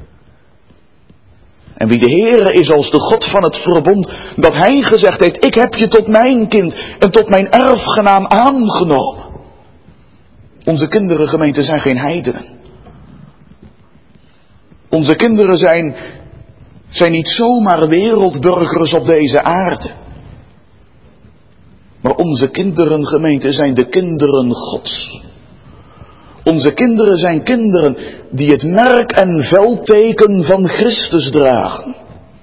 [SPEAKER 1] En wie de Heere is als de God van het verbond, dat Hij gezegd heeft, ik heb je tot mijn kind en tot mijn erfgenaam aangenomen. Onze kinderen, gemeente, zijn geen heidenen. Onze kinderen zijn, zijn niet zomaar wereldburgers op deze aarde. Maar onze kinderen, gemeente, zijn de kinderen Gods. Onze kinderen zijn kinderen die het merk en veldteken van Christus dragen.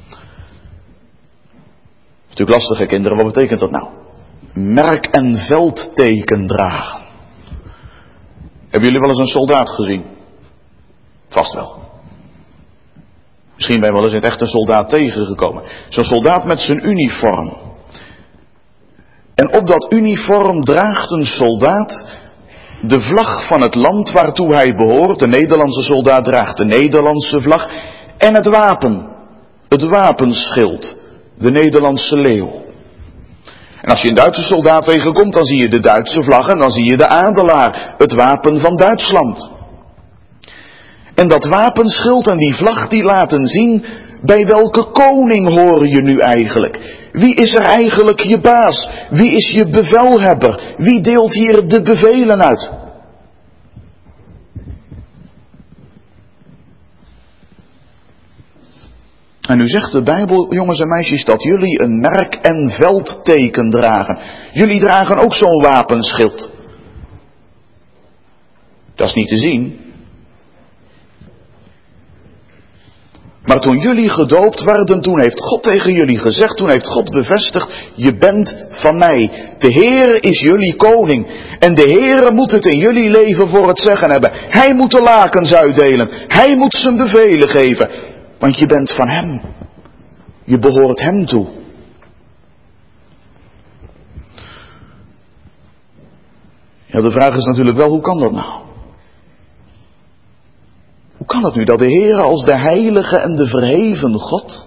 [SPEAKER 1] Natuurlijk lastige kinderen, wat betekent dat nou? Merk en veldteken dragen. Hebben jullie wel eens een soldaat gezien? Vast wel. Misschien ben je wel eens in het echt een soldaat tegengekomen. Zo'n soldaat met zijn uniform. En op dat uniform draagt een soldaat de vlag van het land waartoe hij behoort. De Nederlandse soldaat draagt de Nederlandse vlag. En het wapen. Het wapenschild. De Nederlandse leeuw. En als je een Duitse soldaat tegenkomt, dan zie je de Duitse vlag en dan zie je de adelaar. Het wapen van Duitsland. En dat wapenschild en die vlag die laten zien, bij welke koning hoor je nu eigenlijk? Wie is er eigenlijk je baas? Wie is je bevelhebber? Wie deelt hier de bevelen uit? En nu zegt de Bijbel, jongens en meisjes, dat jullie een merk en veldteken dragen. Jullie dragen ook zo'n wapenschild. Dat is niet te zien. Maar toen jullie gedoopt werden, toen heeft God tegen jullie gezegd, toen heeft God bevestigd, je bent van mij. De Heer is jullie koning. En de Heer moet het in jullie leven voor het zeggen hebben. Hij moet de lakens uitdelen. Hij moet zijn bevelen geven. Want je bent van Hem. Je behoort Hem toe. Ja, de vraag is natuurlijk wel, hoe kan dat nou? Hoe kan het nu dat de Heer als de heilige en de verheven God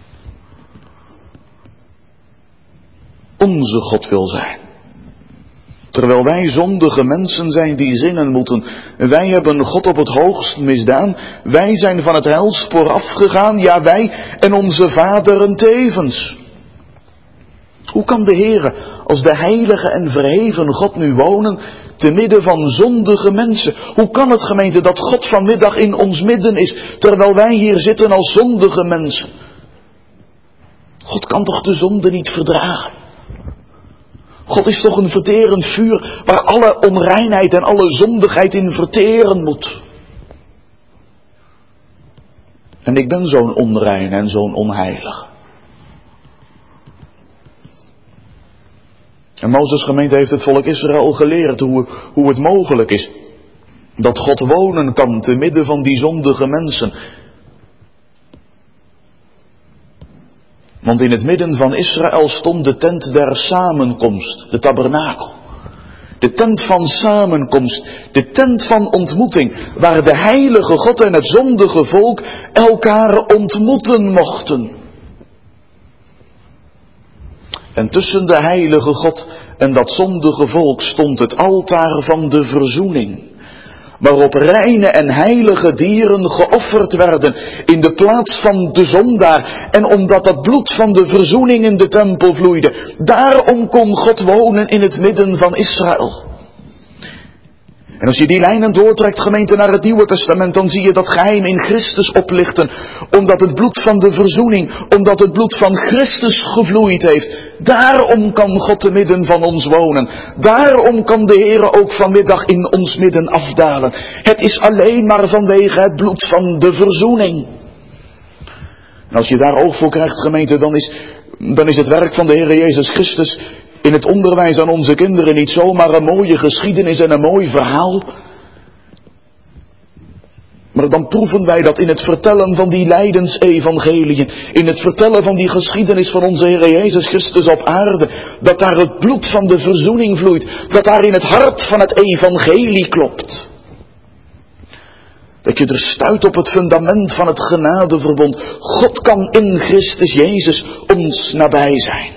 [SPEAKER 1] onze God wil zijn? Terwijl wij zondige mensen zijn die zinnen moeten. Wij hebben God op het hoogst misdaan. Wij zijn van het heilspoor afgegaan. Ja, wij en onze vaderen tevens. Hoe kan de Heer als de heilige en verheven God nu wonen te midden van zondige mensen? Hoe kan het, gemeente, dat God vanmiddag in ons midden is, terwijl wij hier zitten als zondige mensen? God kan toch de zonde niet verdragen? God is toch een verterend vuur waar alle onreinheid en alle zondigheid in verteren moet. En ik ben zo'n onrein en zo'n onheilig. En Mozes' gemeente heeft het volk Israël geleerd hoe, hoe het mogelijk is dat God wonen kan te midden van die zondige mensen. Want in het midden van Israël stond de tent der samenkomst, de tabernakel. De tent van samenkomst, de tent van ontmoeting, waar de heilige God en het zondige volk elkaar ontmoeten mochten. En tussen de heilige God en dat zondige volk stond het altaar van de verzoening, waarop reine en heilige dieren geofferd werden in de plaats van de zondaar. En omdat dat bloed van de verzoening in de tempel vloeide, daarom kon God wonen in het midden van Israël. En als je die lijnen doortrekt, gemeente, naar het Nieuwe Testament, dan zie je dat geheim in Christus oplichten. Omdat het bloed van de verzoening, omdat het bloed van Christus gevloeid heeft. Daarom kan God te midden van ons wonen. Daarom kan de Heere ook vanmiddag in ons midden afdalen. Het is alleen maar vanwege het bloed van de verzoening. En als je daar oog voor krijgt, gemeente, dan is, dan is het werk van de Heere Jezus Christus in het onderwijs aan onze kinderen niet zomaar een mooie geschiedenis en een mooi verhaal. Maar dan proeven wij dat in het vertellen van die lijdensevangelieën, in het vertellen van die geschiedenis van onze Heer Jezus Christus op aarde, dat daar het bloed van de verzoening vloeit, dat daar in het hart van het evangelie klopt. Dat je er stuit op het fundament van het genadeverbond. God kan in Christus Jezus ons nabij zijn.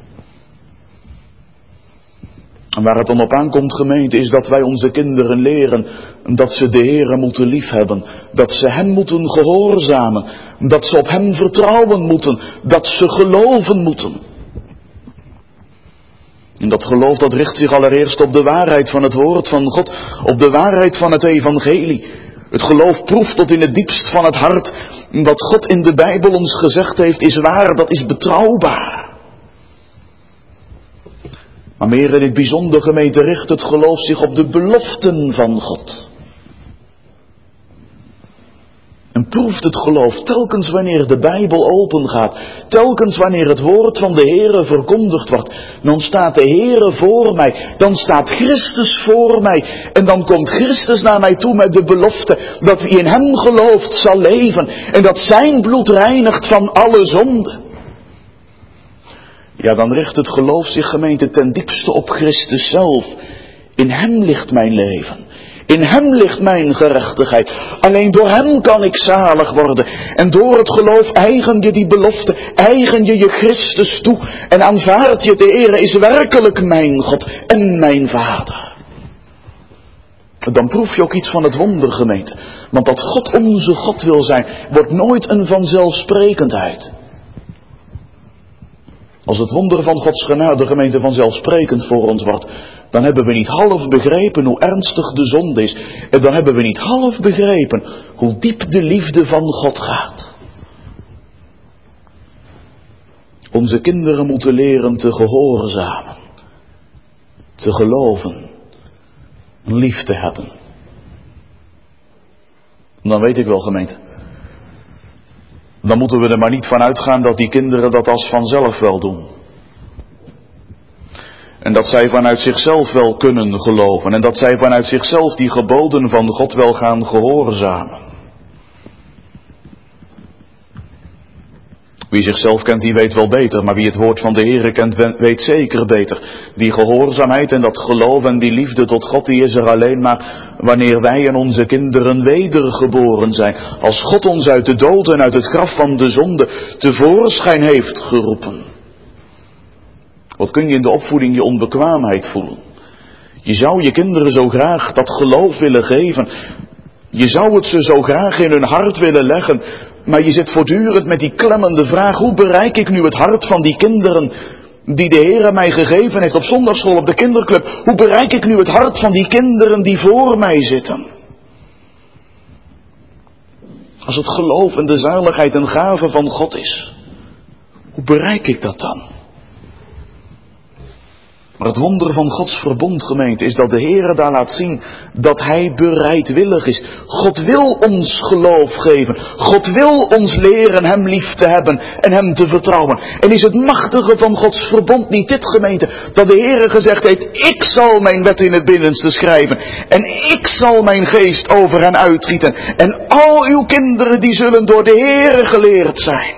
[SPEAKER 1] En waar het dan op aankomt, gemeente, is dat wij onze kinderen leren dat ze de Heere moeten liefhebben. Dat ze Hem moeten gehoorzamen. Dat ze op Hem vertrouwen moeten. Dat ze geloven moeten. En dat geloof, dat richt zich allereerst op de waarheid van het woord van God. Op de waarheid van het evangelie. Het geloof proeft tot in het diepst van het hart. Wat God in de Bijbel ons gezegd heeft is waar, dat is betrouwbaar. Maar meer in het bijzonder, gemeente, richt het geloof zich op de beloften van God. En proeft het geloof telkens wanneer de Bijbel opengaat, telkens wanneer het woord van de Heere verkondigd wordt, dan staat de Heere voor mij, dan staat Christus voor mij en dan komt Christus naar mij toe met de belofte dat wie in Hem gelooft zal leven en dat Zijn bloed reinigt van alle zonde. Ja, dan richt het geloof zich, gemeente, ten diepste op Christus zelf. In Hem ligt mijn leven. In Hem ligt mijn gerechtigheid. Alleen door Hem kan ik zalig worden. En door het geloof eigen je die belofte, eigen je je Christus toe. En aanvaard je, de Heere is werkelijk mijn God en mijn Vader. Dan proef je ook iets van het wonder, gemeente. Want dat God onze God wil zijn, wordt nooit een vanzelfsprekendheid. Als het wonder van Gods genade, gemeente, vanzelfsprekend voor ons wordt, dan hebben we niet half begrepen hoe ernstig de zonde is. En dan hebben we niet half begrepen hoe diep de liefde van God gaat. Onze kinderen moeten leren te gehoorzamen, te geloven, lief te hebben. En dan weet ik wel, gemeente, dan moeten we er maar niet van uitgaan dat die kinderen dat als vanzelf wel doen. En dat zij vanuit zichzelf wel kunnen geloven. En dat zij vanuit zichzelf die geboden van God wel gaan gehoorzamen. Wie zichzelf kent, die weet wel beter. Maar wie het woord van de Heere kent, weet zeker beter. Die gehoorzaamheid en dat geloof en die liefde tot God, die is er alleen maar wanneer wij en onze kinderen wedergeboren zijn. Als God ons uit de dood en uit het graf van de zonde tevoorschijn heeft geroepen. Wat kun je in de opvoeding je onbekwaamheid voelen? Je zou je kinderen zo graag dat geloof willen geven. Je zou het ze zo graag in hun hart willen leggen. Maar je zit voortdurend met die klemmende vraag: hoe bereik ik nu het hart van die kinderen die de Heere mij gegeven heeft op zondagschool, op de kinderclub? Hoe bereik ik nu het hart van die kinderen die voor mij zitten? Als het geloof en de zaligheid een gave van God is, hoe bereik ik dat dan? Maar het wonder van Gods verbond, gemeente, is dat de Heere daar laat zien dat Hij bereidwillig is. God wil ons geloof geven. God wil ons leren Hem lief te hebben en Hem te vertrouwen. En is het machtige van Gods verbond niet dit, gemeente, dat de Heere gezegd heeft, ik zal mijn wet in het binnenste schrijven. En ik zal mijn geest over hen uitgieten. En al uw kinderen die zullen door de Heere geleerd zijn.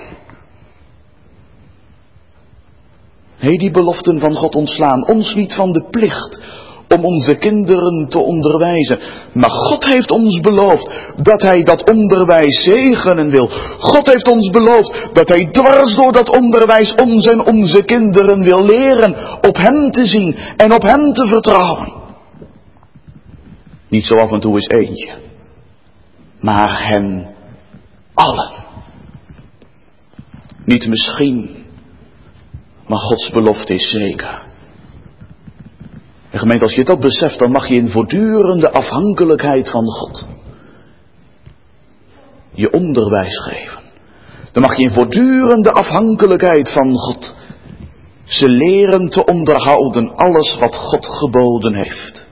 [SPEAKER 1] Hé, die beloften van God ontslaan ons niet van de plicht om onze kinderen te onderwijzen. Maar God heeft ons beloofd dat Hij dat onderwijs zegenen wil. God heeft ons beloofd dat Hij dwars door dat onderwijs ons en onze kinderen wil leren op Hem te zien en op Hem te vertrouwen. Niet zo af en toe eens eentje, maar hen allen. Niet misschien, maar Gods belofte is zeker. En gemeente, als je dat beseft, dan mag je in voortdurende afhankelijkheid van God je onderwijs geven. Dan mag je in voortdurende afhankelijkheid van God ze leren te onderhouden alles wat God geboden heeft.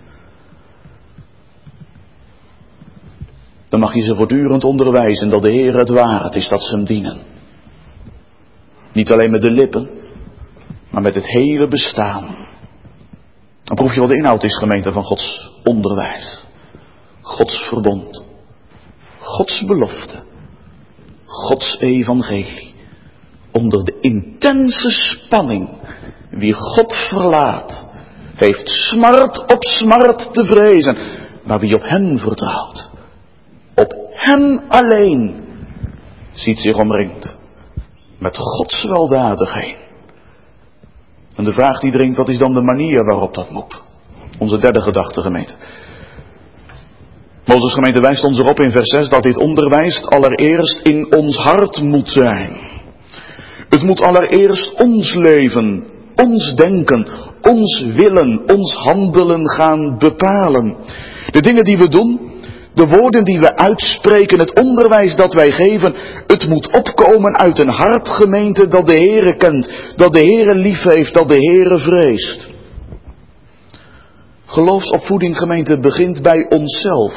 [SPEAKER 1] Dan mag je ze voortdurend onderwijzen dat de Heer het waard is dat ze Hem dienen. Niet alleen met de lippen, maar met het hele bestaan. Dan proef je wat de inhoud is, gemeente, van Gods onderwijs. Gods verbond. Gods belofte. Gods evangelie. Onder de intense spanning. Wie God verlaat, heeft smart op smart te vrezen. Maar wie op Hem vertrouwt, op Hem alleen, ziet zich omringd met Gods weldadigheid. En de vraag die dringt, wat is dan de manier waarop dat moet? Onze derde gedachte, gemeente. Mozes, gemeente, wijst ons erop in vers zes dat dit onderwijs allereerst in ons hart moet zijn. Het moet allereerst ons leven, ons denken, ons willen, ons handelen gaan bepalen. De dingen die we doen, de woorden die we uitspreken, het onderwijs dat wij geven, het moet opkomen uit een hart, gemeente, dat de Heere kent, dat de Heere lief heeft, dat de Heere vreest. Geloofsopvoeding, gemeente, begint bij onszelf.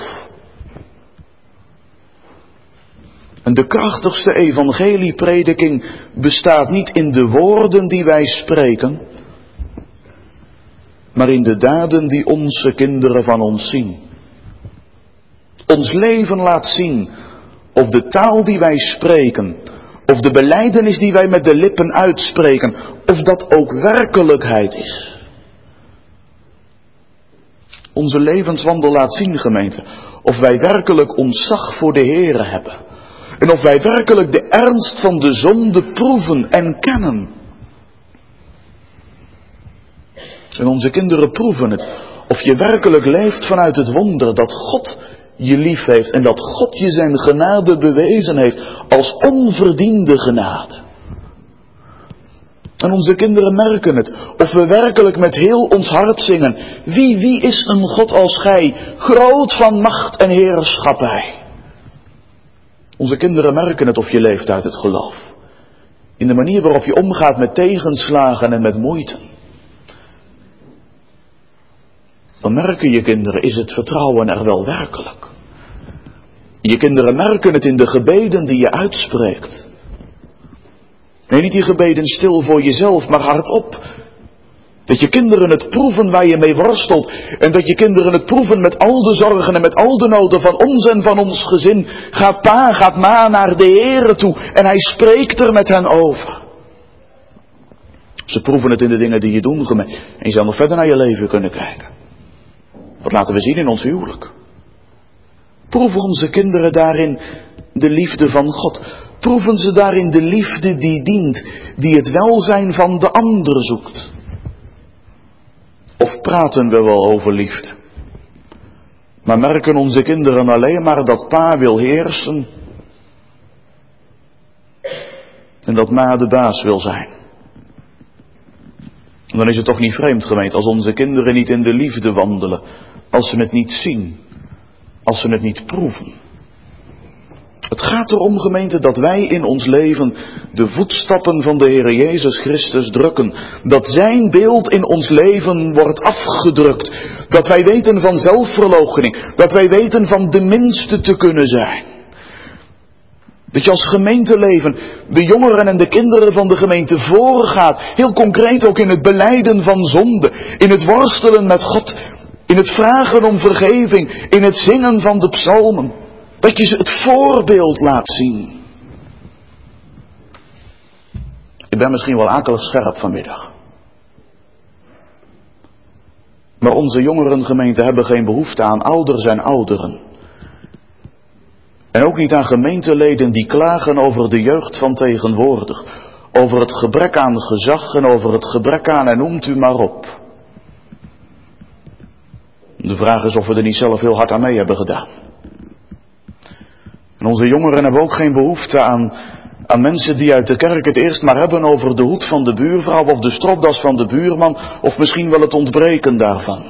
[SPEAKER 1] En de krachtigste evangelieprediking bestaat niet in de woorden die wij spreken, maar in de daden die onze kinderen van ons zien. Ons leven laat zien of de taal die wij spreken, of de belijdenis die wij met de lippen uitspreken, of dat ook werkelijkheid is. Onze levenswandel laat zien, gemeente, of wij werkelijk ontzag voor de Heere hebben. En of wij werkelijk de ernst van de zonde proeven en kennen. En onze kinderen proeven het, of je werkelijk leeft vanuit het wonder dat God je lief heeft en dat God je zijn genade bewezen heeft als onverdiende genade. En onze kinderen merken het, of we werkelijk met heel ons hart zingen, wie, wie is een God als gij, groot van macht en heerschappij. Onze kinderen merken het of je leeft uit het geloof. In de manier waarop je omgaat met tegenslagen en met moeite. Dan merken je kinderen, is het vertrouwen er wel werkelijk? Je kinderen merken het in de gebeden die je uitspreekt. Nee, niet die gebeden stil voor jezelf, maar hardop. Dat je kinderen het proeven waar je mee worstelt. En dat je kinderen het proeven met al de zorgen en met al de noden van ons en van ons gezin. Gaat pa, gaat ma naar de Heere toe en Hij spreekt er met hen over. Ze proeven het in de dingen die je doet, en je zal nog verder naar je leven kunnen kijken. Wat laten we zien in ons huwelijk? Proeven onze kinderen daarin de liefde van God? Proeven ze daarin de liefde die dient, die het welzijn van de ander zoekt? Of praten we wel over liefde? Maar merken onze kinderen alleen maar dat pa wil heersen en dat ma de baas wil zijn? Dan is het toch niet vreemd, gemeente, als onze kinderen niet in de liefde wandelen, als ze het niet zien, als ze het niet proeven. Het gaat erom, gemeente, dat wij in ons leven de voetstappen van de Heer Jezus Christus drukken. Dat zijn beeld in ons leven wordt afgedrukt. Dat wij weten van zelfverloochening. Dat wij weten van de minste te kunnen zijn. Dat je als gemeenteleven de jongeren en de kinderen van de gemeente voorgaat. Heel concreet ook in het belijden van zonde. In het worstelen met God. In het vragen om vergeving. In het zingen van de psalmen. Dat je ze het voorbeeld laat zien. Ik ben misschien wel akelig scherp vanmiddag. Maar onze jongerengemeenten hebben geen behoefte aan ouders en ouderen. En ook niet aan gemeenteleden die klagen over de jeugd van tegenwoordig. Over het gebrek aan gezag en over het gebrek aan en noemt u maar op. De vraag is of we er niet zelf heel hard aan mee hebben gedaan. En onze jongeren hebben ook geen behoefte aan, aan mensen die uit de kerk het eerst maar hebben over de hoed van de buurvrouw of de stropdas van de buurman of misschien wel het ontbreken daarvan.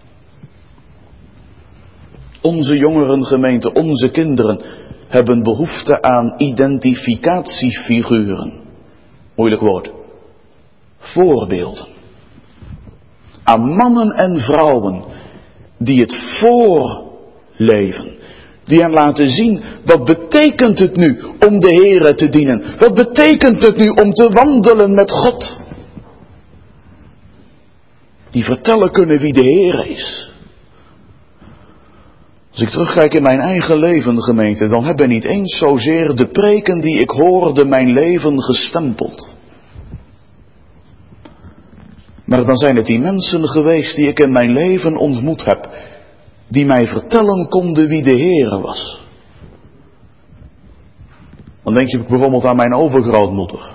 [SPEAKER 1] Onze jongerengemeente, onze kinderen hebben behoefte aan identificatiefiguren. Moeilijk woord. Voorbeelden. Aan mannen en vrouwen die het voorleven. Die hen laten zien, wat betekent het nu om de Heere te dienen? Wat betekent het nu om te wandelen met God? Die vertellen kunnen wie de Heere is. Als ik terugkijk in mijn eigen leven, gemeente, dan hebben niet eens zozeer de preken die ik hoorde mijn leven gestempeld. Maar dan zijn het die mensen geweest die ik in mijn leven ontmoet heb, die mij vertellen konden wie de Heere was. Dan denk je bijvoorbeeld aan mijn overgrootmoeder.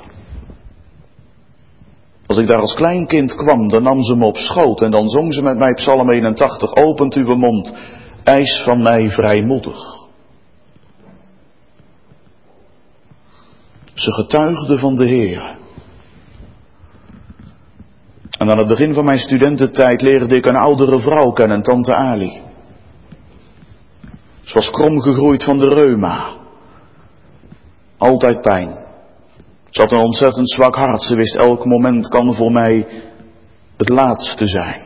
[SPEAKER 1] Als ik daar als klein kind kwam, dan nam ze me op schoot en dan zong ze met mij Psalm eenentachtig, opent uw mond, eis van mij vrijmoedig. Ze getuigde van de Heere. En aan het begin van mijn studententijd leerde ik een oudere vrouw kennen, tante Ali. Ze was krom gegroeid van de reuma. Altijd pijn. Ze had een ontzettend zwak hart. Ze wist elk moment kan voor mij het laatste zijn.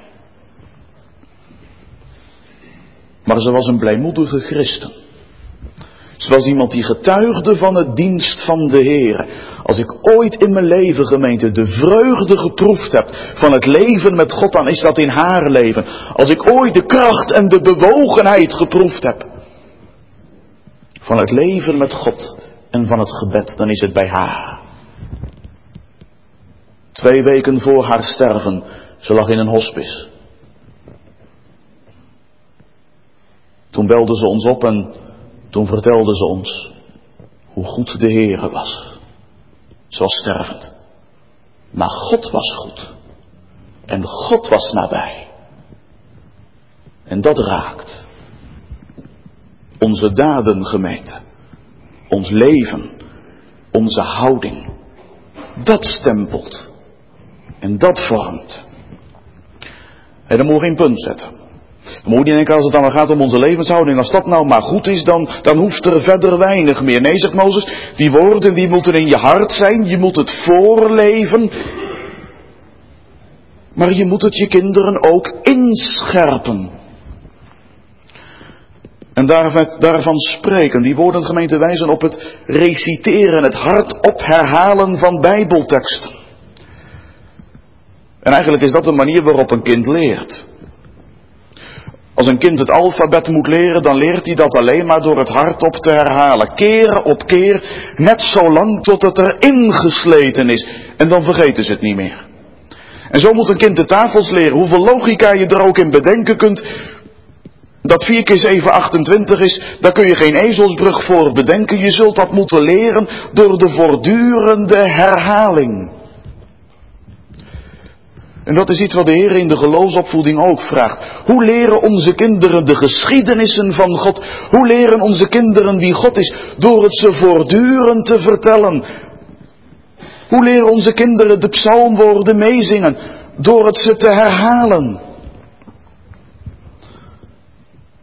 [SPEAKER 1] Maar ze was een blijmoedige christen. Ze was iemand die getuigde van het dienst van de Heere. Als ik ooit in mijn leven, gemeente, de vreugde geproefd heb van het leven met God, dan is dat in haar leven. Als ik ooit de kracht en de bewogenheid geproefd heb van het leven met God en van het gebed, dan is het bij haar. Twee weken voor haar sterven, ze lag in een hospice. Toen belde ze ons op en toen vertelde ze ons hoe goed de Heere was. Ze was stervend. Maar God was goed. En God was nabij. En dat raakt. Onze daden, gemeente. Ons leven. Onze houding. Dat stempelt. En dat vormt. En dan moet je geen punt zetten. Dan moet je niet denken, als het dan gaat om onze levenshouding, als dat nou maar goed is, dan, dan hoeft er verder weinig meer. Nee, zegt Mozes, die woorden die moeten in je hart zijn, je moet het voorleven. Maar je moet het je kinderen ook inscherpen. En daar, daarvan spreken, die woorden, gemeente, wijzen op het reciteren, het hardop herhalen van bijbelteksten. En eigenlijk is dat de manier waarop een kind leert. Als een kind het alfabet moet leren, dan leert hij dat alleen maar door het hardop te herhalen. Keer op keer, net zo lang tot het erin gesleten is. En dan vergeten ze het niet meer. En zo moet een kind de tafels leren. Hoeveel logica je er ook in bedenken kunt. Dat vier keer zeven achtentwintig is, daar kun je geen ezelsbrug voor bedenken. Je zult dat moeten leren door de voortdurende herhaling. En dat is iets wat de Heer in de geloofsopvoeding ook vraagt. Hoe leren onze kinderen de geschiedenissen van God? Hoe leren onze kinderen wie God is? Door het ze voortdurend te vertellen. Hoe leren onze kinderen de psalmwoorden meezingen? Door het ze te herhalen.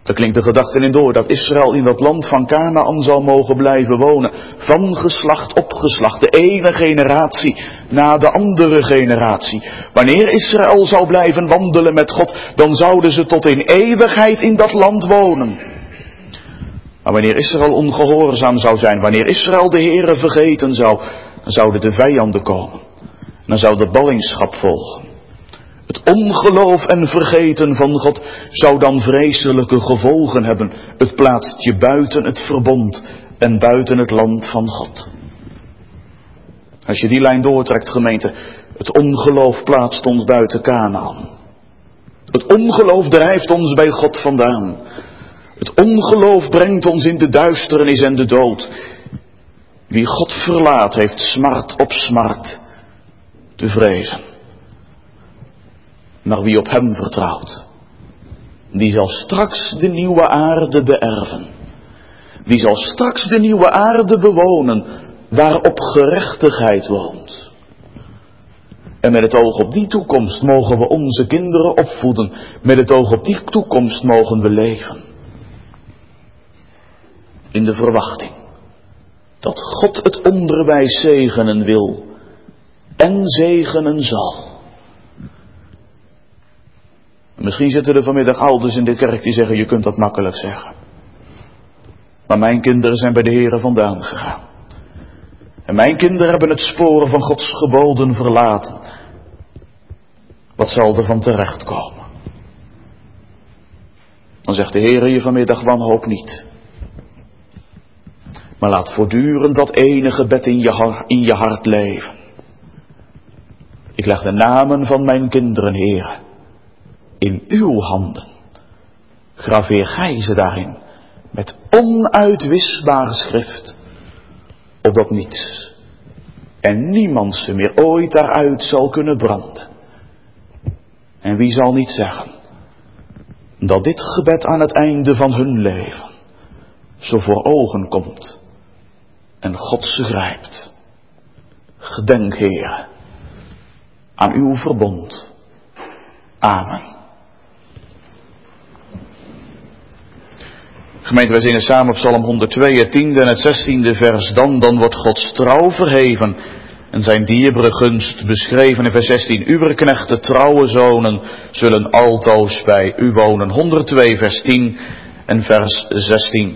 [SPEAKER 1] Daar klinkt de gedachte in door dat Israël in dat land van Kanaan zal mogen blijven wonen. Van geslacht op geslacht, de ene generatie na de andere generatie. Wanneer Israël zou blijven wandelen met God, dan zouden ze tot in eeuwigheid in dat land wonen. Maar wanneer Israël ongehoorzaam zou zijn, wanneer Israël de Heere vergeten zou, dan zouden de vijanden komen. Dan zou de ballingschap volgen. Het ongeloof en vergeten van God zou dan vreselijke gevolgen hebben. Het plaatst je buiten het verbond en buiten het land van God. Als je die lijn doortrekt, gemeente, het ongeloof plaatst ons buiten Kanaan. Het ongeloof drijft ons bij God vandaan. Het ongeloof brengt ons in de duisternis en de dood. Wie God verlaat, heeft smart op smart te vrezen. Maar wie op hem vertrouwt, die zal straks de nieuwe aarde beërven. Die zal straks de nieuwe aarde bewonen, waarop gerechtigheid woont. En met het oog op die toekomst mogen we onze kinderen opvoeden. Met het oog op die toekomst mogen we leven. In de verwachting dat God het onderwijs zegenen wil en zegenen zal. Misschien zitten er vanmiddag ouders in de kerk die zeggen, je kunt dat makkelijk zeggen. Maar mijn kinderen zijn bij de Heere vandaan gegaan. En mijn kinderen hebben het sporen van Gods geboden verlaten. Wat zal er van terechtkomen? Dan zegt de Heere je vanmiddag, wanhoop niet. Maar laat voortdurend dat ene gebed in je, hart, in je hart leven. Ik leg de namen van mijn kinderen, Heere, in uw handen. Graveer gij ze daarin met onuitwisbare schrift, opdat niets en niemand ze meer ooit daaruit zal kunnen branden. En wie zal niet zeggen dat dit gebed aan het einde van hun leven zo voor ogen komt en God ze grijpt. Gedenk, Heere, aan uw verbond. Amen. Gemeente, wij zingen samen op Psalm honderdtwee, het tiende en het zestiende vers. Dan, dan wordt Gods trouw verheven en zijn dierbare gunst beschreven in vers zestien. Uw knechten, trouwe zonen, zullen altoos bij u wonen. honderdtwee, vers tien en vers zestien.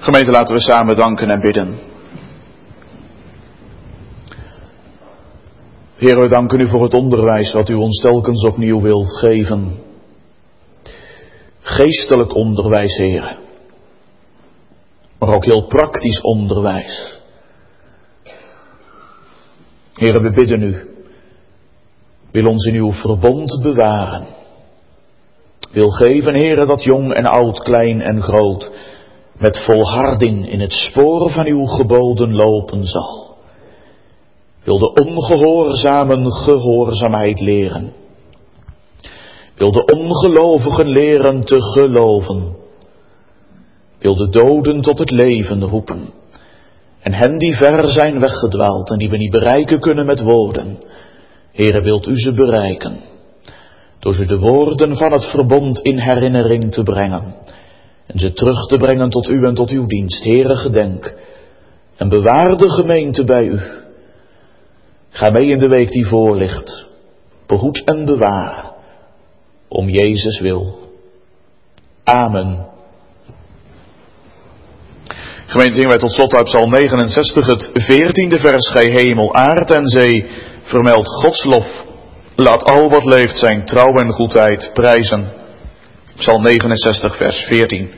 [SPEAKER 1] Gemeente, laten we samen danken en bidden. Heer, we danken u voor het onderwijs wat u ons telkens opnieuw wilt geven. Geestelijk onderwijs, Heer. Maar ook heel praktisch onderwijs. Heer, we bidden u. Wil ons in uw verbond bewaren. Wil geven, Heer, dat jong en oud, klein en groot met volharding in het spoor van uw geboden lopen zal. Wil de ongehoorzamen gehoorzaamheid leren. Wil de ongelovigen leren te geloven. Wil de doden tot het leven roepen. En hen die ver zijn weggedwaald en die we niet bereiken kunnen met woorden. Heere, wilt u ze bereiken. Door ze de woorden van het verbond in herinnering te brengen. En ze terug te brengen tot u en tot uw dienst. Heere, gedenk. En bewaar de gemeente bij u. Ga mee in de week die voor ligt. Behoed en bewaar. Om Jezus wil. Amen. Gemeente, zingen wij tot slot uit Psalm negenenzestig, het veertiende vers. Gij hemel, aard en zee, vermeld Gods lof. Laat al wat leeft zijn trouw en goedheid prijzen. Psalm negenenzestig, vers veertien.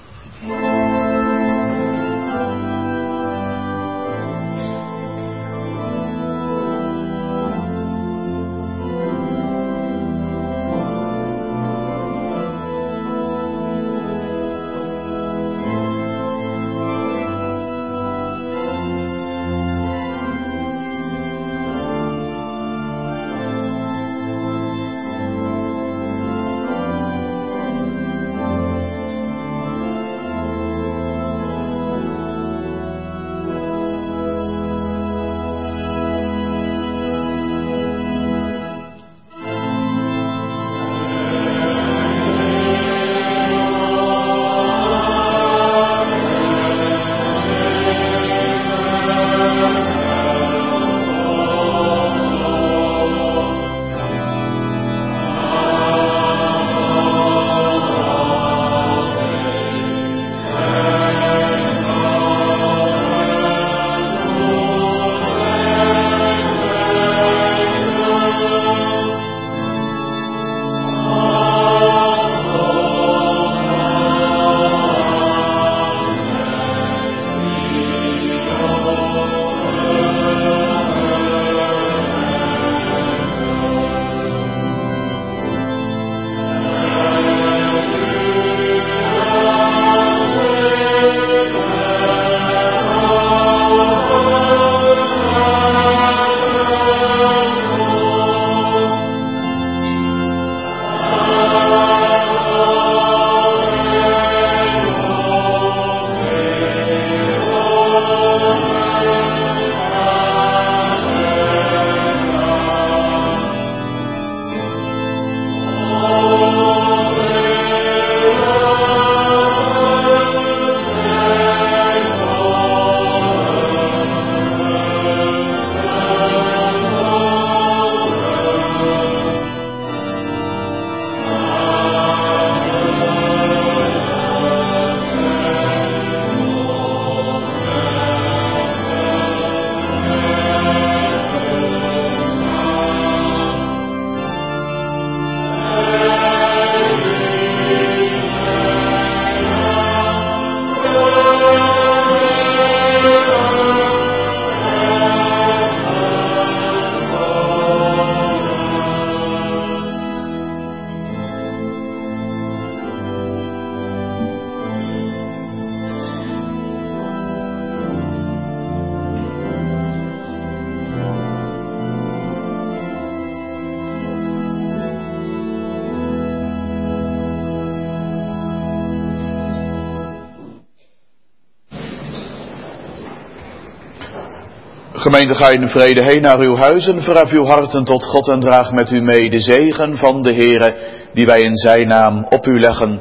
[SPEAKER 1] Gemeente, ga in vrede heen naar uw huizen, verhef uw harten tot God en draag met u mee de zegen van de Heere, die wij in zijn naam op u leggen.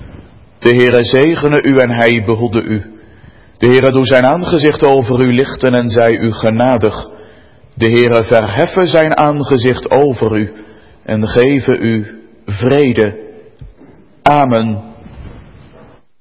[SPEAKER 1] De Heere zegene u en hij behoede u. De Heere doe zijn aangezicht over u lichten en zij u genadig. De Heere verheffen zijn aangezicht over u en geven u vrede. Amen.